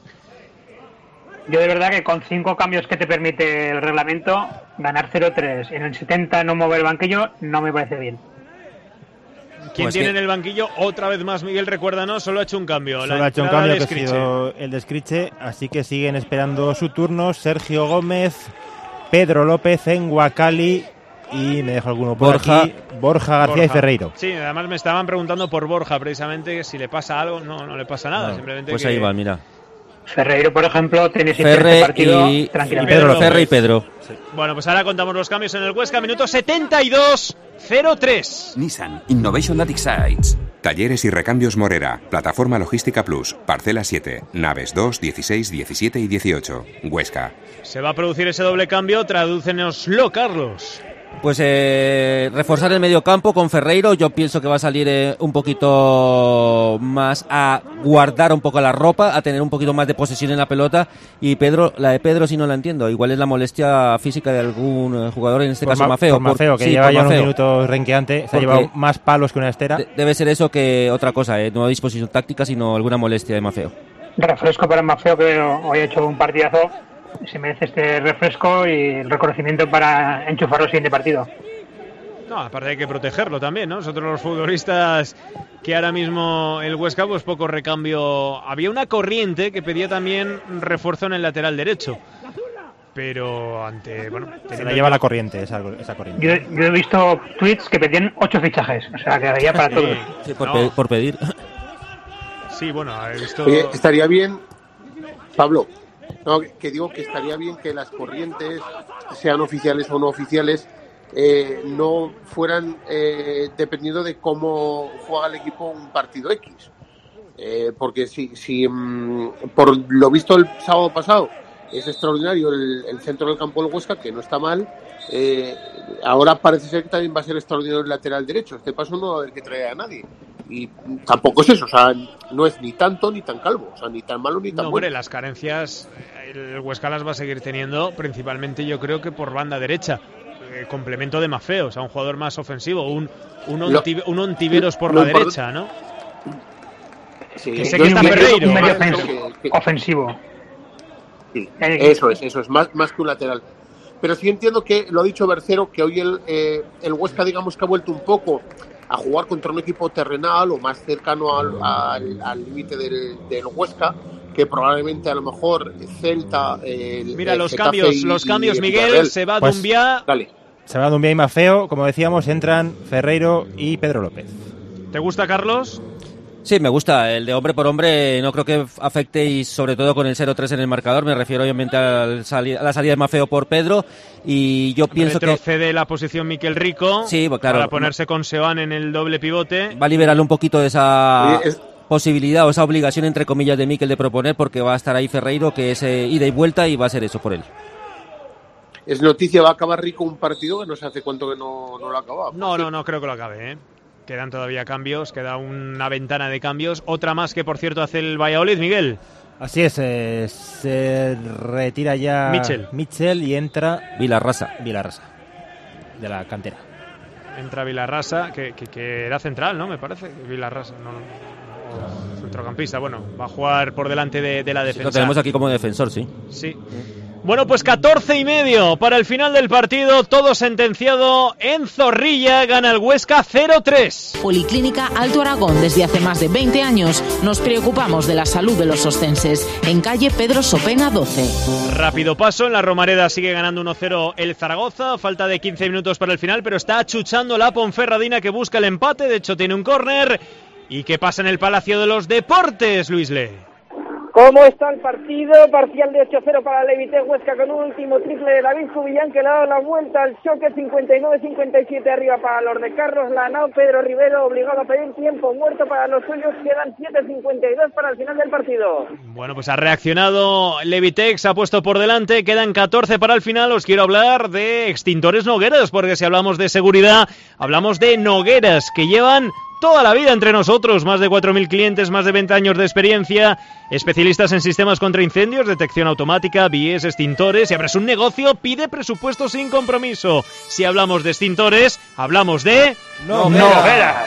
S7: Yo de verdad que con cinco cambios que te permite el reglamento, ganar cero tres en el setenta, no mover el banquillo, no me parece bien.
S2: ¿Quién
S1: Pues
S2: tiene
S1: que...
S2: en el banquillo? Otra vez más, Miguel, recuérdanos, solo ha hecho un cambio.
S1: Solo
S2: la
S1: ha hecho un
S2: entrada
S1: cambio
S2: de
S1: que ha
S2: Escriche.
S1: sido el de Escriche, así que siguen esperando su turno. Sergio Gómez, Pedro López, Enguacali y me dejo alguno por
S5: Borja.
S1: aquí. Borja García
S2: Borja.
S1: y Ferreiro.
S2: Sí, además me estaban preguntando por Borja, precisamente, si le pasa algo. No, no le pasa nada,
S5: No,
S2: simplemente
S5: pues
S2: que...
S5: ahí va, mira.
S7: Ferreiro, por ejemplo, tiene siempre
S5: Ferre
S7: este partido
S5: y,
S7: tranquilamente.
S5: y Pedro,
S2: López.
S5: Ferre y Pedro.
S2: Sí. Bueno, pues ahora contamos los cambios en el Huesca, minuto setenta y dos, cero tres.
S16: Nissan Innovation That Excites. Talleres y recambios Morera. Plataforma Logística Plus. Parcela siete. Naves dos, dieciséis, diecisiete y dieciocho. Huesca.
S2: Se va a producir ese doble cambio, tradúcenoslo, Carlos.
S5: Pues eh, reforzar el medio campo con Ferreiro. Yo pienso que va a salir eh, un poquito más a guardar un poco la ropa, a tener un poquito más de posesión en la pelota. Y Pedro, la de Pedro sí no la entiendo. Igual es la molestia física de algún eh, jugador, en este
S1: Por
S5: caso
S1: Ma-
S5: Mafeo.
S1: por Mafeo, que
S5: sí,
S1: lleva
S5: por
S1: ya
S5: Mafeo.
S1: unos minutos renqueante. Se ha
S5: Porque
S1: llevado más palos que una estera.
S5: de- debe ser eso que otra cosa, eh, no disposición táctica, sino alguna molestia de Mafeo.
S7: Refresco para Mafeo, que hoy ha hecho un partidazo. Se merece este refresco y el reconocimiento para enchufarlo al siguiente partido.
S2: No, aparte hay que protegerlo también, ¿no? Nosotros los futbolistas que ahora mismo el Huesca, pues poco recambio. Había una corriente que pedía también refuerzo en el lateral derecho. Pero ante, bueno...
S1: Se la lleva la corriente, esa, esa corriente.
S7: Yo, yo he visto tweets que pedían ocho fichajes, o sea, que había para todos.
S5: Sí, por,
S2: No.
S5: pe- por pedir.
S2: Sí, bueno, he visto...
S6: Oye, estaría bien, Pablo, no, que, que digo que estaría bien que las corrientes, sean oficiales o no oficiales, eh, no fueran eh, dependiendo de cómo juega el equipo un partido X. Eh, porque si, si mm, por lo visto el sábado pasado es extraordinario el, el centro del campo del Huesca, que no está mal, eh, ahora parece ser que también va a ser extraordinario el lateral derecho. Este paso no va a haber que traer a nadie. Y tampoco es eso, o sea, no es ni tanto ni tan calvo, o sea, ni tan malo ni tan
S2: No,
S6: bueno.
S2: hombre, las carencias el Huesca las va a seguir teniendo, principalmente yo creo que por banda derecha. Eh, complemento de Mafeo, o sea, un jugador más ofensivo, un, un,
S6: Lo-
S2: onti- un Ontiveros por
S6: lo
S2: la
S6: import-
S2: derecha, ¿no?
S6: Sí,
S2: Que sé
S6: yo
S2: que está
S6: entiendo
S2: Ferreiro.
S7: Un medio
S6: que-
S7: ofens-
S6: que-
S7: ofensivo.
S6: Sí, eso es, eso es, más, más que un lateral. Pero sí entiendo que, lo ha dicho Bercero, que hoy el, eh, el Huesca, digamos que ha vuelto un poco a jugar contra un equipo terrenal o más cercano al al- al límite del, del Huesca, que probablemente a lo mejor Celta... El,
S2: Mira,
S6: el
S2: los
S6: Getafe
S2: cambios,
S6: y,
S2: los cambios,
S6: y
S2: Miguel,
S6: Villarreal.
S2: se va
S1: Pues,
S2: Dumbiá.
S6: Dale.
S1: Se va Dumbiá y Mafeo, como decíamos, entran Ferreiro y Pedro López.
S2: ¿Te gusta, Carlos?
S5: Sí, me gusta. El de hombre por hombre no creo que afecte, y sobre todo con el cero tres en el marcador. Me refiero obviamente al sali- a la salida de Mafeo por Pedro. Y yo pienso que
S2: retrocede la posición Miquel Rico
S5: sí, pues claro,
S2: para ponerse con Seoane en el doble pivote.
S5: va a liberarle un poquito de esa
S6: Oye, es-
S5: posibilidad o esa obligación, entre comillas, de Miquel de proponer, porque va a estar ahí Ferreiro, que es eh, ida y vuelta, y va a ser eso por él.
S6: Es noticia, va a acabar Rico un partido que no sé hace cuánto que no, no lo acababa.
S2: No, no, no creo que lo acabe, ¿eh? Quedan todavía cambios, queda una ventana de cambios. Otra más que, por cierto, hace el Valladolid, Miguel.
S1: Así es, eh, se retira ya
S2: Mitchell.
S1: Mitchell y entra
S5: Vilarrasa.
S1: Vilarrasa, de la cantera.
S2: Entra Vilarrasa, que, que, que era central, ¿no? Me parece. Vilarrasa, no, no, no. Centrocampista, bueno, va a jugar por delante de, de la
S5: Sí,
S2: defensa.
S5: lo tenemos aquí como defensor, sí.
S2: Sí. Bueno, pues catorce y medio para el final del partido, todo sentenciado en Zorrilla, gana el Huesca cero tres.
S17: Policlínica Alto Aragón. Desde hace más de veinte años nos preocupamos de la salud de los ostenses. En calle Pedro Sopena doce.
S2: Rápido paso, en la Romareda sigue ganando uno cero el Zaragoza, falta de quince minutos para el final, pero está achuchando la Ponferradina, que busca el empate, de hecho tiene un córner. ¿Y qué pasa en el Palacio de los Deportes, Luis Le?
S12: ¿Cómo está el partido? Parcial de ocho cero para Levite Huesca, con un último triple de David Juvillán, que le ha dado la vuelta al choque. Cincuenta y nueve cincuenta y siete arriba para los de Carlos Lanao. Pedro Rivero obligado a pedir tiempo muerto para los suyos. Quedan siete cincuenta y dos para el final del partido.
S2: Bueno, pues ha reaccionado Levitex, ha puesto por delante, quedan catorce para el final. Os quiero hablar de Extintores Nogueras, porque si hablamos de seguridad, hablamos de Nogueras, que llevan toda la vida entre nosotros, más de cuatro mil clientes, más de veinte años de experiencia, especialistas en sistemas contra incendios, detección automática, vías, extintores. Si abres un negocio, pide presupuesto sin compromiso. Si hablamos de extintores, hablamos de Nogueras.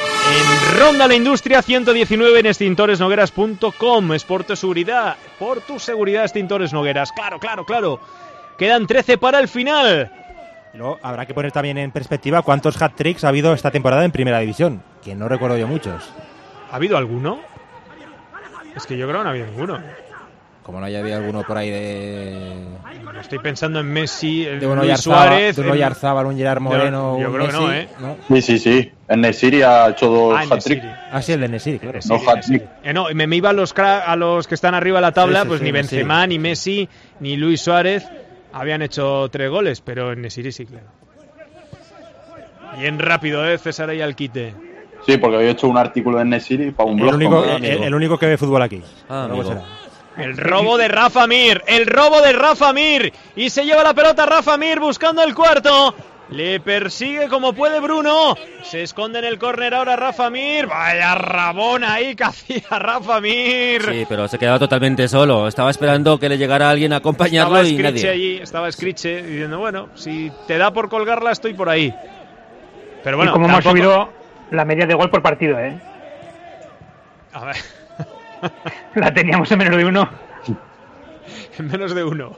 S2: En Ronda la Industria ciento diecinueve, en extintores nogueras punto com. Es por tu seguridad, por tu seguridad, Extintores Nogueras. Claro, claro, claro. Quedan trece para el final.
S1: Luego habrá que poner también en perspectiva cuántos hat-tricks ha habido esta temporada en Primera División, que no recuerdo yo muchos.
S2: ¿Ha habido alguno? Es que yo creo que no ha habido ninguno.
S1: Como no haya habido alguno por ahí de...
S2: Estoy pensando en Messi, el
S1: de un
S2: Luis
S1: Oyarzábal,
S2: Suárez...
S1: de un
S2: el...
S1: Oyarzábal, un Gerard Moreno...
S2: Yo, yo
S1: un
S2: creo
S1: Messi,
S2: que no, ¿eh?
S1: ¿no?
S9: Sí, sí, sí. En Nesiri ha hecho dos
S2: Ah, en
S9: hat-trick.
S2: Nesiri.
S1: Ah, sí, el de Nesiri, claro.
S9: No hat-trick.
S2: Eh, no, me, me iba a los, cra- a los que están arriba de la tabla,
S1: Sí, sí,
S2: pues
S1: sí,
S2: ni
S1: Nesiri.
S2: Benzema, ni Messi, ni Luis Suárez habían hecho tres goles, pero en Nesiri sí, claro. Bien rápido, ¿eh? César ahí al quite.
S9: Sí, porque había hecho un artículo en Nesiri para un blog.
S1: El único,
S9: con-
S1: el, el único que ve fútbol aquí.
S5: Ah,
S1: Luego
S5: amigo.
S1: será.
S2: El robo de Rafa Mir, el robo de Rafa Mir, y se lleva la pelota Rafa Mir buscando el cuarto. Le persigue como puede Bruno. Se esconde en el córner ahora Rafa Mir. Vaya rabón ahí que hacía Rafa Mir.
S5: Sí, pero se quedaba totalmente solo. Estaba esperando que le llegara alguien a acompañarlo
S2: Estaba
S5: y
S2: Scriche
S5: nadie.
S2: allí, estaba Scriche diciendo, bueno, si te da por colgarla estoy por ahí. Pero bueno,
S7: y como hemos
S2: tampoco-
S7: subido la media de gol por partido, ¿eh?
S2: A ver,
S7: La teníamos en menos de uno.
S2: en menos de uno.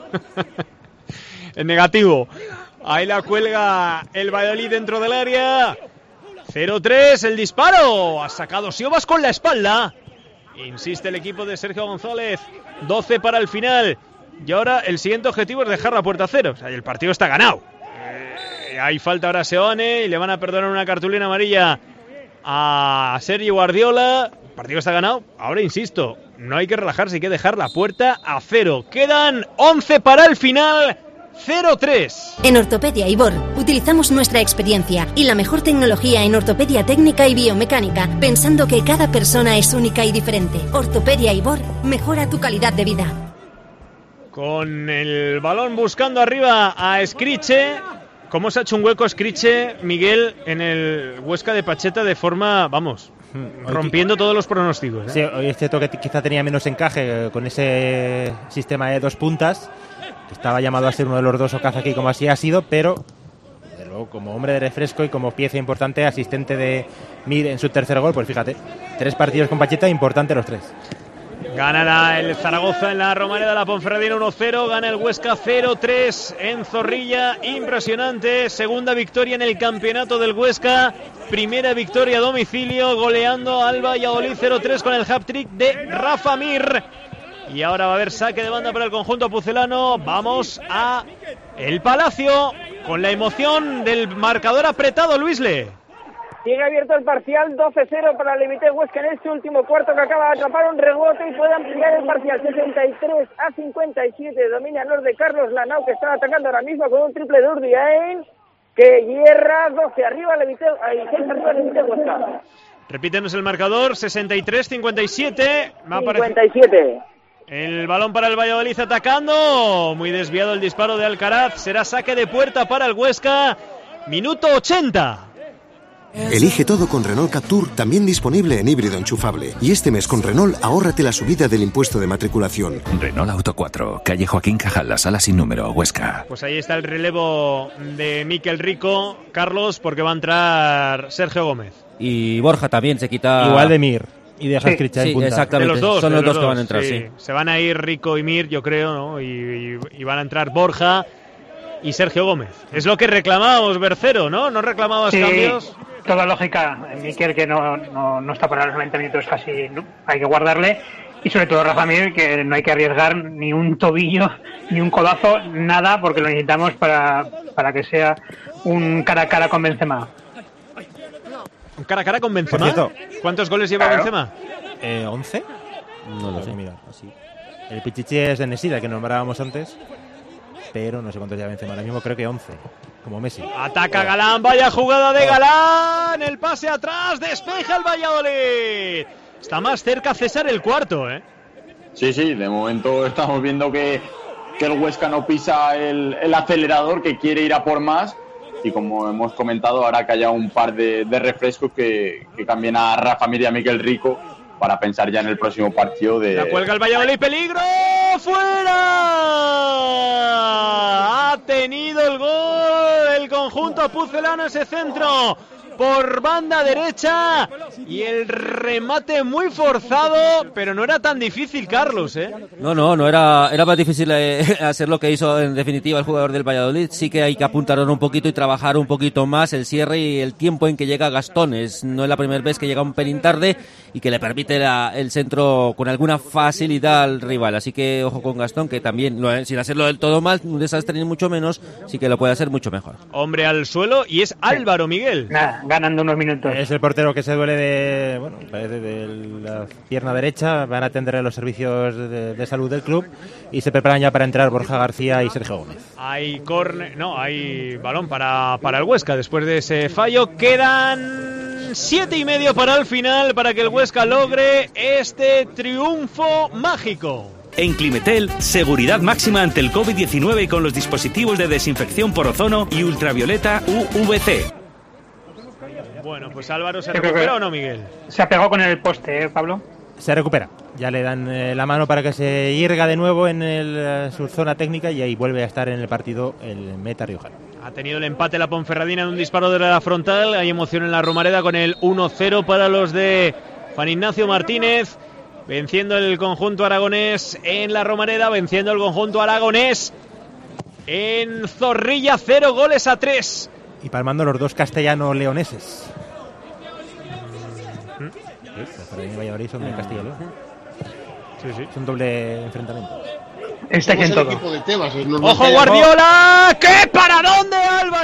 S2: En negativo. Ahí la cuelga el Valladolid dentro del área. cero tres, el disparo. Ha sacado Siobas con la espalda. Insiste el equipo de Sergio González. doce para el final. Y ahora el siguiente objetivo es dejar la puerta a cero. O sea, el partido está ganado. Eh, hay falta ahora a Seoane y le van a perdonar una cartulina amarilla a Sergio Guardiola. El partido está ganado. Ahora insisto, no hay que relajarse, hay que dejar la puerta a cero. Quedan once para el final. cero tres.
S18: En Ortopedia Ibor utilizamos nuestra experiencia y la mejor tecnología en ortopedia técnica y biomecánica, pensando que cada persona es única y diferente. Ortopedia Ibor mejora tu calidad de vida.
S2: Con el balón buscando arriba a Scriche. ¿Cómo se ha hecho un hueco Scriche, Miguel, en el Huesca de Pacheta de forma, vamos, rompiendo todos los pronósticos? ¿eh?
S1: Sí, hoy es cierto que t- quizá tenía menos encaje eh, con ese sistema de dos puntas, que estaba llamado a ser uno de los dos Okazaki como así ha sido, pero desde luego como hombre de refresco y como pieza importante, asistente de Mir en su tercer gol, pues fíjate, tres partidos con Pacheta, importante los tres.
S2: Ganará el Zaragoza en la Romareda, la Ponferradina uno cero, gana el Huesca cero tres en Zorrilla, impresionante, segunda victoria en el campeonato del Huesca, primera victoria a domicilio, goleando al Valladolid cero tres con el hat-trick de Rafa Mir. Y ahora va a haber saque de banda para el conjunto pucelano. Vamos a el Palacio con la emoción del marcador apretado, Luisle.
S12: Sigue abierto el parcial, doce cero para el Levite Huesca en este último cuarto, que acaba de atrapar un rebote y puede ampliar el parcial. Sesenta y tres a cincuenta y siete, domina los de Carlos Lanao, que está atacando ahora mismo con un triple de Urdiain, que hierra. Doce arriba Levite, seis arriba Levite Huesca.
S2: Repítenos el marcador, sesenta y tres cincuenta y siete.
S12: cincuenta y siete.
S2: El balón para el Valladolid atacando, muy desviado el disparo de Alcaraz, será saque de puerta para el Huesca, minuto ochenta.
S19: Elige todo con Renault Captur, también disponible en híbrido enchufable. Y este mes con Renault, ahórrate la subida del impuesto de matriculación.
S14: Renault Auto cuatro, calle Joaquín Cajal, la sala sin número, Huesca.
S2: Pues ahí está el relevo de Miquel Rico, Carlos, porque va a entrar Sergio Gómez.
S5: Y Borja también se quita...
S1: Igual de Mir. Y deja
S2: sí,
S1: Skricha en
S5: sí,
S1: punta.
S5: Exactamente,
S2: de los dos,
S5: son
S2: de
S5: los dos,
S2: dos
S5: que van a entrar, sí.
S2: sí. Se van a ir Rico y Mir, yo creo, ¿no? Y, y, y van a entrar Borja y Sergio Gómez. Es lo que reclamábamos, Bercero, ¿no? ¿No reclamabas
S7: sí,
S2: cambios?
S7: Toda lógica. Miquel, que no, no, no está para los noventa minutos casi, ¿no? Hay que guardarle. Y sobre todo Rafa Mir, que no hay que arriesgar ni un tobillo, ni un codazo, nada, porque lo necesitamos para, para que sea un cara a cara con Benzema.
S2: ¿Un cara a cara con Benzema? ¿Cuántos goles lleva
S7: claro.
S2: Benzema?
S1: Eh, ¿once?
S5: No lo sé.
S1: Mira, así. El Pichichi es de Nesira, que nombrábamos antes, pero no sé cuántos lleva Benzema. Ahora mismo creo que once, como Messi.
S2: Ataca Galán, vaya jugada de Galán, el pase atrás, despeja el Valladolid. Está más cerca César el cuarto, ¿eh?
S9: Sí, sí, de momento estamos viendo que, que el Huesca no pisa el, el acelerador, que quiere ir a por más. Y como hemos comentado, ahora que haya un par de, de refrescos que, que cambien a Rafa Mir y a Miquel Rico para pensar ya en el próximo partido de...
S2: La cuelga el Valladolid, peligro, fuera. Ha tenido el gol el conjunto pucelano, ese centro por banda derecha y el remate muy forzado, pero no era tan difícil, Carlos, ¿eh?
S5: No, no, no era, era más difícil eh, hacer lo que hizo en definitiva el jugador del Valladolid. Sí que hay que apuntar un poquito y trabajar un poquito más el cierre y el tiempo en que llega Gastón. Es, no es la primera vez que llega un pelín tarde y que le permite la, el centro con alguna facilidad al rival. Así que ojo con Gastón, que también, no, sin hacerlo del todo mal, un desastre ni mucho menos, sí que lo puede hacer mucho mejor.
S2: Hombre al suelo y es Álvaro Miguel.
S7: Nada, ganando unos minutos.
S1: Es el portero que se duele de, bueno, parece de la pierna derecha. Van a atender a los servicios de, de salud del club y se preparan ya para entrar Borja García y Sergio Gómez.
S2: Hay córner, no, hay balón para, para el Huesca después de ese fallo. Quedan siete y medio para el final, para que el Huesca logre este triunfo mágico.
S20: En Climetel, seguridad máxima ante el COVID diecinueve con los dispositivos de desinfección por ozono y ultravioleta U V C.
S2: Bueno, pues Álvaro, ¿se recupera o no, Miguel?
S7: Se apegó con el poste, ¿eh, Pablo?
S1: Se recupera. Ya le dan eh, la mano para que se irga de nuevo en el, eh, su zona técnica y ahí vuelve a estar en el partido el meta riojano.
S2: Ha tenido el empate la Ponferradina en un disparo de la frontal. Hay emoción en la Romareda con el uno cero para los de Juan Ignacio Martínez. Venciendo el conjunto aragonés en la Romareda, venciendo el conjunto aragonés en Zorrilla, cero goles a tres.
S1: Y palmando los dos castellano-leoneses. ¿Mm? Sí, para mí Valladolid son de Castilla y León. Sí, sí. Es un doble enfrentamiento.
S7: Está aquí en todo.
S6: Tebas,
S2: ¡ojo Guardiola! ¡Qué paradón de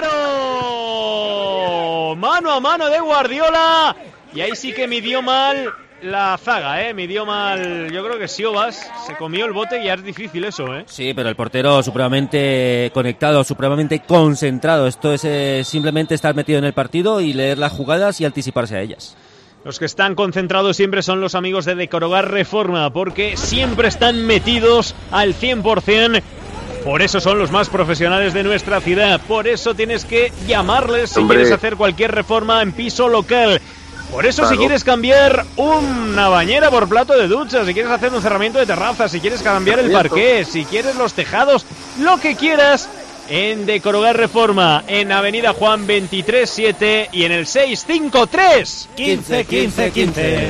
S2: Álvaro! Mano a mano de Guardiola. Y ahí sí que midió mal la zaga, ¿eh? Midió mal, yo creo que Siobas se comió el bote y ya es difícil eso, ¿eh?
S5: Sí, pero el portero supremamente conectado, supremamente concentrado. Esto es eh, simplemente estar metido en el partido y leer las jugadas y anticiparse a ellas.
S2: Los que están concentrados siempre son los amigos de Decorogar Reforma, porque siempre están metidos al cien por ciento. Por eso son los más profesionales de nuestra ciudad. Por eso tienes que llamarles si
S6: Hombre.
S2: quieres hacer cualquier reforma en piso local. Por eso, claro, si quieres cambiar una bañera por plato de ducha, si quieres hacer un cerramiento de terraza, si quieres cambiar el parqué, si quieres los tejados, lo que quieras, en Decorogar Reforma, en Avenida Juan veintitrés siete y en el seis cinco tres
S1: quince quince quince.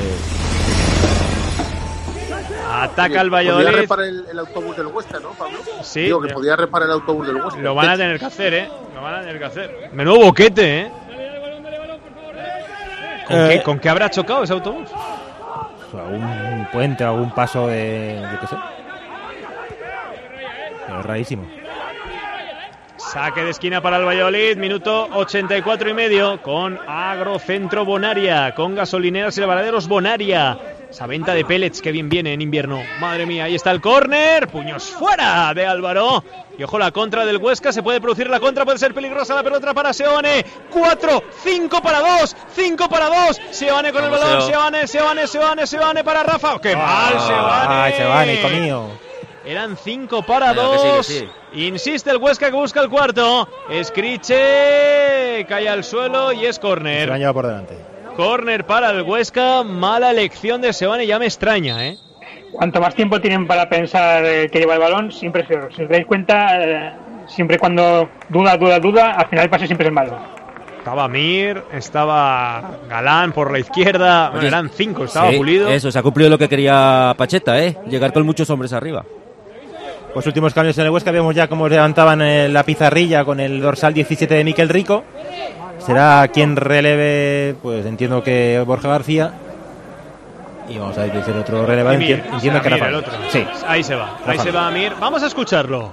S2: Ataca el
S6: Podía
S2: Valladolid.
S6: reparar el, el autobús del Huesca, ¿no, Pablo?
S2: Sí.
S6: Digo que podía reparar el autobús del Huesca.
S2: Lo van a tener que hacer, ¿eh? Lo van a tener que hacer. Menudo boquete, ¿eh? ¿Con,
S1: Eh,
S2: qué, ¿Con qué habrá chocado ese autobús?
S1: Algún puente, algún paso de, yo qué sé. Pero es rarísimo.
S2: Saque de esquina para el Valladolid, minuto ochenta y cuatro y medio, con Agrocentro Bonaria, con gasolineras y lavaderos Bonaria. Esa venta de pellets que bien viene en invierno. Madre mía, ahí está el córner, puños fuera de Álvaro. Y ojo, la contra del Huesca, se puede producir la contra, puede ser peligrosa la pelota para Seoane. cuatro, cinco para dos, cinco para dos. Seoane con el balón, Seoane, Seoane, Seoane, Seoane para Rafa. ¡Qué mal, Seoane!
S1: ¡Ay, Seoane, hijo mío!
S2: Eran cinco para
S5: Pero
S2: dos.
S5: que sí, que sí.
S2: Insiste el Huesca que busca el cuarto. Escriche cae al suelo y es córner.
S1: Se lo han llevado por delante.
S2: Córner para el Huesca. Mala elección de Seoane, ya me extraña, ¿eh?
S7: Cuanto más tiempo tienen para pensar eh, que lleva el balón, siempre es peor. Si os dais cuenta, eh, siempre cuando duda, duda, duda, al final el pase siempre es el malo.
S2: Estaba Mir, estaba Galán por la izquierda. Bueno, eran cinco, estaba
S5: Sí,
S2: Pulido.
S5: Eso, se ha cumplido lo que quería Pacheta, ¿eh? Llegar con muchos hombres arriba.
S1: Pues últimos cambios en el Huesca, vemos ya cómo levantaban eh, la pizarrilla con el dorsal diecisiete de Miquel Rico. Será quien releve, pues entiendo que Borja García. Y vamos a ver si el otro relevante.
S2: Mir,
S1: Entiendo que
S2: Mir,
S1: Rafa.
S2: el otro.
S1: Sí.
S2: Ahí se va, ahí
S1: Rafa.
S2: se va Mir. Vamos a escucharlo.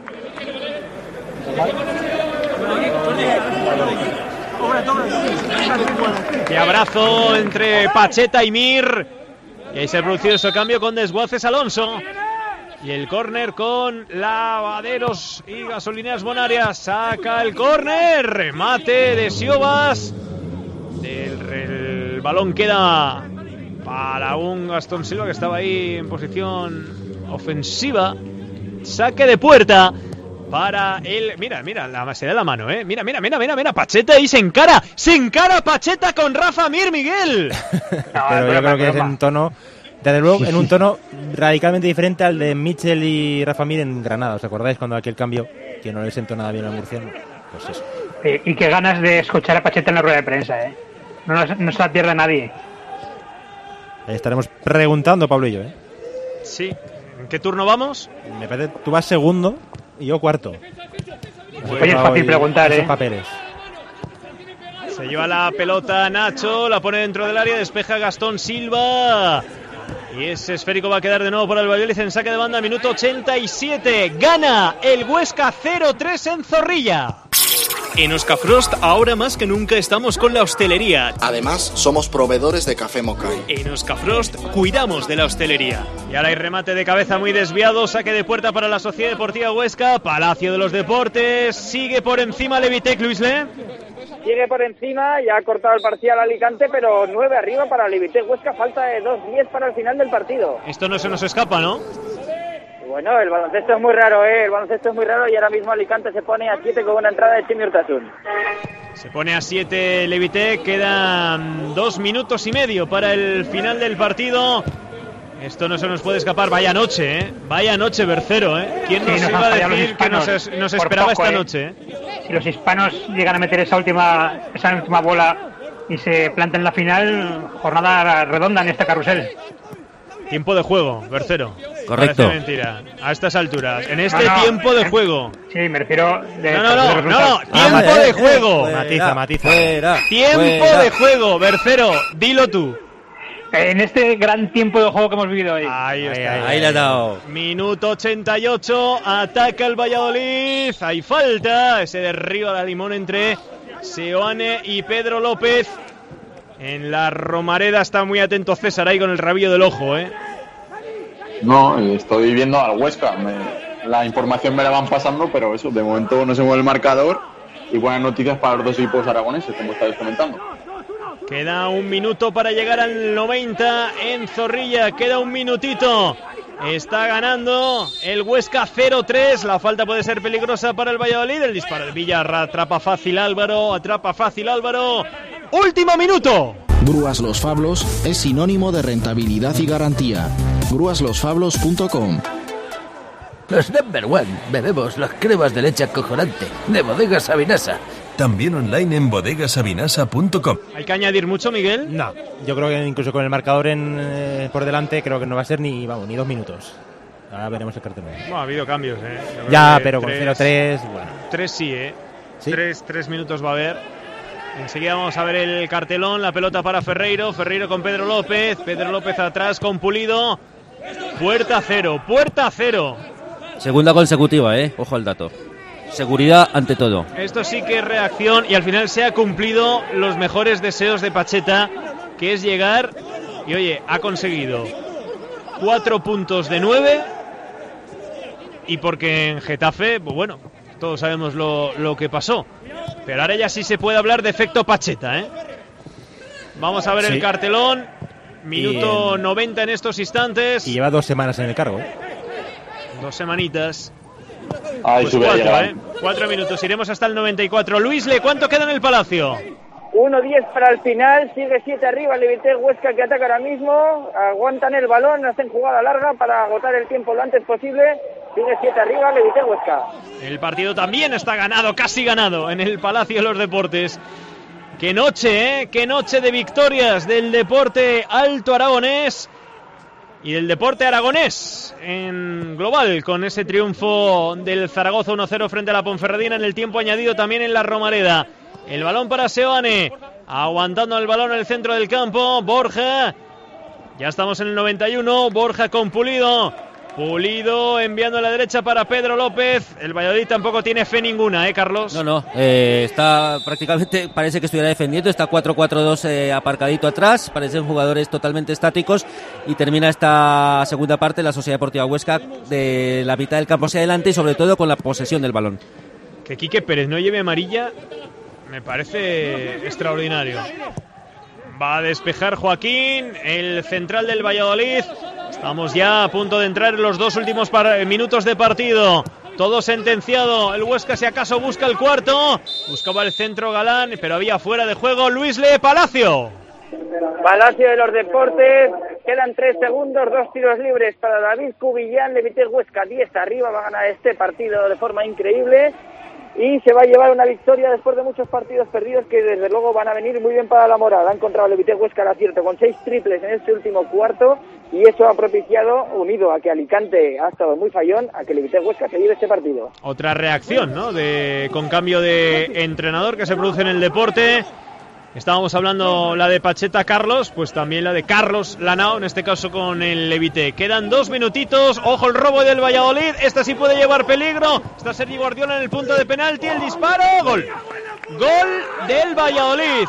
S2: Qué abrazo entre Pacheta y Mir. Y ahí se ha producido ese cambio con Desguaces Alonso. Y el córner con Lavaderos y Gasolineras Bonaria. Saca el córner. Remate de Siobas. El, el balón queda para un Gastón Silva que estaba ahí en posición ofensiva. Saque de puerta para el... Mira, mira, la, se da la mano, ¿eh? Mira, mira, mira, mira, mira. Pacheta ahí se encara. Se encara Pacheta con Rafa Mir, Miguel.
S1: Pero yo creo que es en tono... Desde luego, en un tono radicalmente diferente al de Mitchell y Rafa Mir en Granada. ¿Os acordáis cuando aquel cambio que no les sentó nada bien al murciano? Pues eso.
S7: Eh, y qué ganas de escuchar a Pacheta en la rueda de prensa, ¿eh? No, no, no se la pierda nadie.
S1: Ahí estaremos preguntando, Pablo y yo, ¿eh?
S2: Sí. ¿En qué turno vamos?
S1: Me parece tú vas segundo y yo cuarto.
S7: Oye, es fácil preguntar, ¿eh?
S1: Papeles.
S2: Se lleva la pelota Nacho, la pone dentro del área, despeja Gastón Silva. Y ese esférico va a quedar de nuevo para el Valladolid en saque de banda, minuto ochenta y siete. Gana el Huesca cero tres en Zorrilla. En Oscafrost ahora más que nunca estamos con la hostelería.
S10: Además, somos proveedores de café Mokai.
S2: En Oscafrost cuidamos de la hostelería. Y ahora hay remate de cabeza muy desviado, saque de puerta para la Sociedad Deportiva Huesca, Palacio de los Deportes, sigue por encima Levitec, Luisle.
S12: Sigue por encima, ya ha cortado el parcial Alicante, pero nueve arriba para Levitec Huesca, falta de dos diez para el final del partido.
S2: Esto no se nos escapa, ¿no?
S12: Bueno, el baloncesto es muy raro, ¿eh? El baloncesto es muy raro y ahora mismo Alicante se pone a siete con una entrada de Chimi Urtasun.
S2: Se pone a siete Levitec, quedan dos minutos y medio para el final del partido. Esto no se nos puede escapar, vaya noche, ¿eh? Vaya noche, Bercero, ¿eh? ¿Quién nos
S7: Sí, nos
S2: iba
S7: han
S2: a
S7: fallado los
S2: decir que nos,
S7: hispanos,
S2: es- nos
S7: por
S2: esperaba
S7: poco,
S2: esta
S7: ¿eh?
S2: noche, eh?
S7: Si los hispanos llegan a meter esa última, esa última bola y se plantan en la final, jornada redonda en este carrusel.
S2: Tiempo de juego, Bercero.
S5: Correcto.
S2: Parece mentira. A estas alturas. En este
S7: No, no,
S2: tiempo de
S7: eh,
S2: juego.
S7: Sí, me refiero... De,
S2: No, no, no,
S7: de
S2: no, no.
S7: resultados.
S2: Tiempo de juego.
S1: Matiza, matiza.
S5: Fuera,
S2: Tiempo
S5: fuera.
S2: de juego, Bercero. Dilo tú.
S7: En este gran tiempo de juego que hemos vivido hoy.
S2: Ahí está.
S5: Ahí le ha dado.
S2: Minuto ochenta y ocho. Ataca el Valladolid. Hay falta. Ese derriba la limón entre Seoane y Pedro López. En la Romareda está muy atento César ahí con el rabillo del ojo, ¿eh?
S9: No, estoy viendo al Huesca. Me- la información me la van pasando, pero eso, de momento no se mueve el marcador. Y buenas noticias para los dos equipos aragoneses, como estáis comentando.
S2: Queda un minuto para llegar al noventa en Zorrilla. Queda un minutito. Está ganando el Huesca cero tres. La falta puede ser peligrosa para el Valladolid. El disparo de Villar atrapa fácil Álvaro. Atrapa fácil Álvaro. Último minuto.
S10: Grúas Los Fablos es sinónimo de rentabilidad y garantía. grúas los fablos punto com.
S13: Los number one. Bebemos las cremas de leche acojonante de Bodegas Sabinasa.
S21: También online en bodegasabinasa punto com.
S2: ¿Hay que añadir mucho, Miguel?
S1: No, yo creo que incluso con el marcador en, eh, por delante, creo que no va a ser ni, vamos, ni dos minutos. Ahora veremos el cartel.
S2: No, ha habido cambios, ¿eh? Yo creo
S1: Ya,
S2: que
S1: pero con cero tres, bueno.
S2: Tres sí, ¿eh?
S1: ¿Sí?
S2: Tres, tres minutos va a haber. Enseguida vamos a ver el cartelón. La pelota para Ferreiro. Ferreiro con Pedro López. Pedro López atrás con Pulido. Puerta cero, puerta cero.
S5: Segunda consecutiva, ¿eh? Ojo al dato. Seguridad ante todo.
S2: Esto sí que es reacción y al final se ha cumplido los mejores deseos de Pacheta, que es llegar y, oye, ha conseguido cuatro puntos de nueve y porque en Getafe, pues bueno, todos sabemos lo, lo que pasó. Pero ahora ya sí se puede hablar de efecto Pacheta, ¿eh? Vamos a ver sí. el cartelón. Minuto en... noventa en estos instantes.
S1: Y lleva dos semanas en el cargo, ¿eh?
S2: Dos semanitas.
S9: Ay,
S2: pues cuatro, ¿eh? Cuatro minutos. Iremos hasta el noventa y cuatro. Luisle, ¿cuánto queda en el Palacio?
S12: uno diez para el final. Sigue siete arriba. Levitec Huesca que ataca ahora mismo. Aguantan el balón. Hacen jugada larga para agotar el tiempo lo antes posible. Sigue siete arriba. Levitec Huesca.
S2: El partido también está ganado, casi ganado, en el Palacio de los Deportes. Qué noche, ¿eh? Qué noche de victorias del deporte alto aragonés y del deporte aragonés en global, con ese triunfo del Zaragoza uno cero frente a la Ponferradina en el tiempo añadido también en la Romareda. El balón para Seoane, aguantando el balón en el centro del campo. Borja, ya estamos en el noventa y uno. Borja con Pulido. Pulido enviando a la derecha para Pedro López. El Valladolid tampoco tiene fe ninguna, ¿eh, Carlos?
S5: No, no, eh, está prácticamente, parece que estuviera defendiendo, está cuatro cuatro dos eh, aparcadito atrás, parecen jugadores totalmente estáticos y termina esta segunda parte la Sociedad Deportiva Huesca de la mitad del campo hacia adelante y sobre todo con la posesión del balón.
S2: Que Quique Pérez no lleve amarilla me parece extraordinario. Va a despejar Joaquín, el central del Valladolid. Estamos ya a punto de entrar en los dos últimos par- minutos de partido. Todo sentenciado. El Huesca, si acaso, busca el cuarto. Buscaba el centro Galán, pero había fuera de juego. Luisle Palacio.
S12: Palacio de los Deportes. Quedan tres segundos. Dos tiros libres para David Cubillán. Levitec Huesca diez arriba. Va a ganar este partido de forma increíble. Y se va a llevar una victoria después de muchos partidos perdidos que desde luego van a venir muy bien para la moral. Ha encontrado Levitec Huesca el acierto con seis triples en este último cuarto y eso ha propiciado, unido a que Alicante ha estado muy fallón, a que Levitec Huesca se lleve este partido.
S2: Otra reacción, ¿no? De, con cambio de entrenador que se produce en el deporte. Estábamos hablando la de Pacheta Carlos, pues también la de Carlos Lanao, en este caso con el Levitec. Quedan dos minutitos, ojo el robo del Valladolid, esta sí puede llevar peligro. Está Sergi Guardiola en el punto de penalti, el disparo, gol. Gol del Valladolid,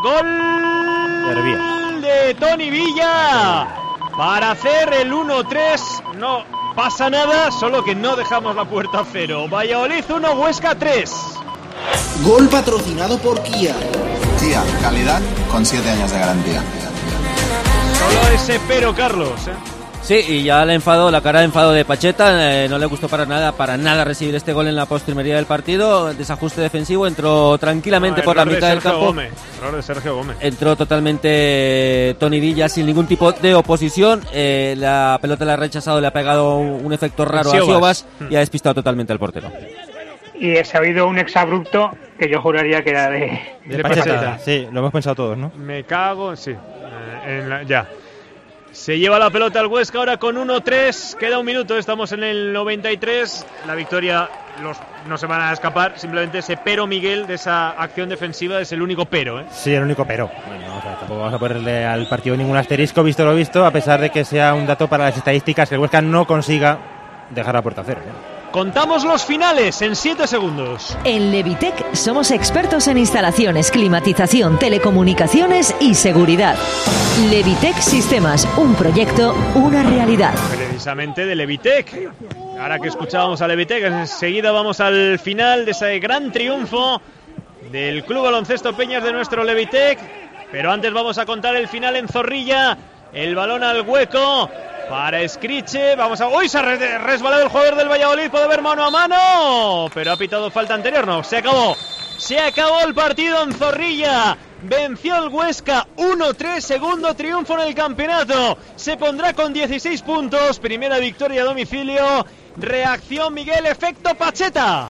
S2: gol de Toni Villa para hacer el uno tres. No pasa nada, solo que no dejamos la puerta a cero. Valladolid uno, Huesca tres.
S10: Gol patrocinado por Kia.
S11: Kia, calidad con siete años de garantía.
S2: Solo ese pero, Carlos, ¿eh?
S5: Sí, y ya le enfadó, la cara de enfado de Pacheta, eh, no le gustó para nada, para nada recibir este gol en la postrimería del partido, desajuste defensivo, entró tranquilamente no, por la mitad del campo.
S2: Gómez, error de Sergio Gómez.
S5: Entró totalmente Toni Villa sin ningún tipo de oposición, eh, la pelota le ha rechazado, le ha pegado un, un efecto raro Siobas. a Siobas y ha despistado totalmente al portero.
S7: Y ha habido un exabrupto que yo juraría que era de,
S1: de, de Pacheta. Pacheta. Sí, lo hemos pensado todos, ¿no?
S2: Me cago, sí. Eh, en la, ya. Se lleva la pelota al Huesca ahora con uno tres. Queda un minuto, estamos en el noventa y tres. La victoria los, no se van a escapar. Simplemente ese pero, Miguel, de esa acción defensiva es el único pero, ¿eh?
S1: Sí, el único pero. Bueno, o sea, tampoco vamos a ponerle al partido ningún asterisco, visto lo visto, a pesar de que sea un dato para las estadísticas que el Huesca no consiga dejar la puerta a cero, ¿no?
S2: Contamos los finales en siete segundos.
S8: En Levitec somos expertos en instalaciones, climatización, telecomunicaciones y seguridad. Levitec Sistemas, un proyecto, una realidad.
S2: Precisamente de Levitec. Ahora que escuchábamos a Levitec, enseguida vamos al final de ese gran triunfo del Club Baloncesto Peñas de nuestro Levitec. Pero antes vamos a contar el final en Zorrilla. El balón al hueco para Escriche, vamos a... ¡Uy! Se ha resbalado el jugador del Valladolid, puede haber mano a mano, pero ha pitado falta anterior, no, se acabó. Se acabó el partido en Zorrilla, venció el Huesca uno tres, segundo triunfo en el campeonato, se pondrá con dieciséis puntos, primera victoria a domicilio, reacción Miguel, efecto Pacheta.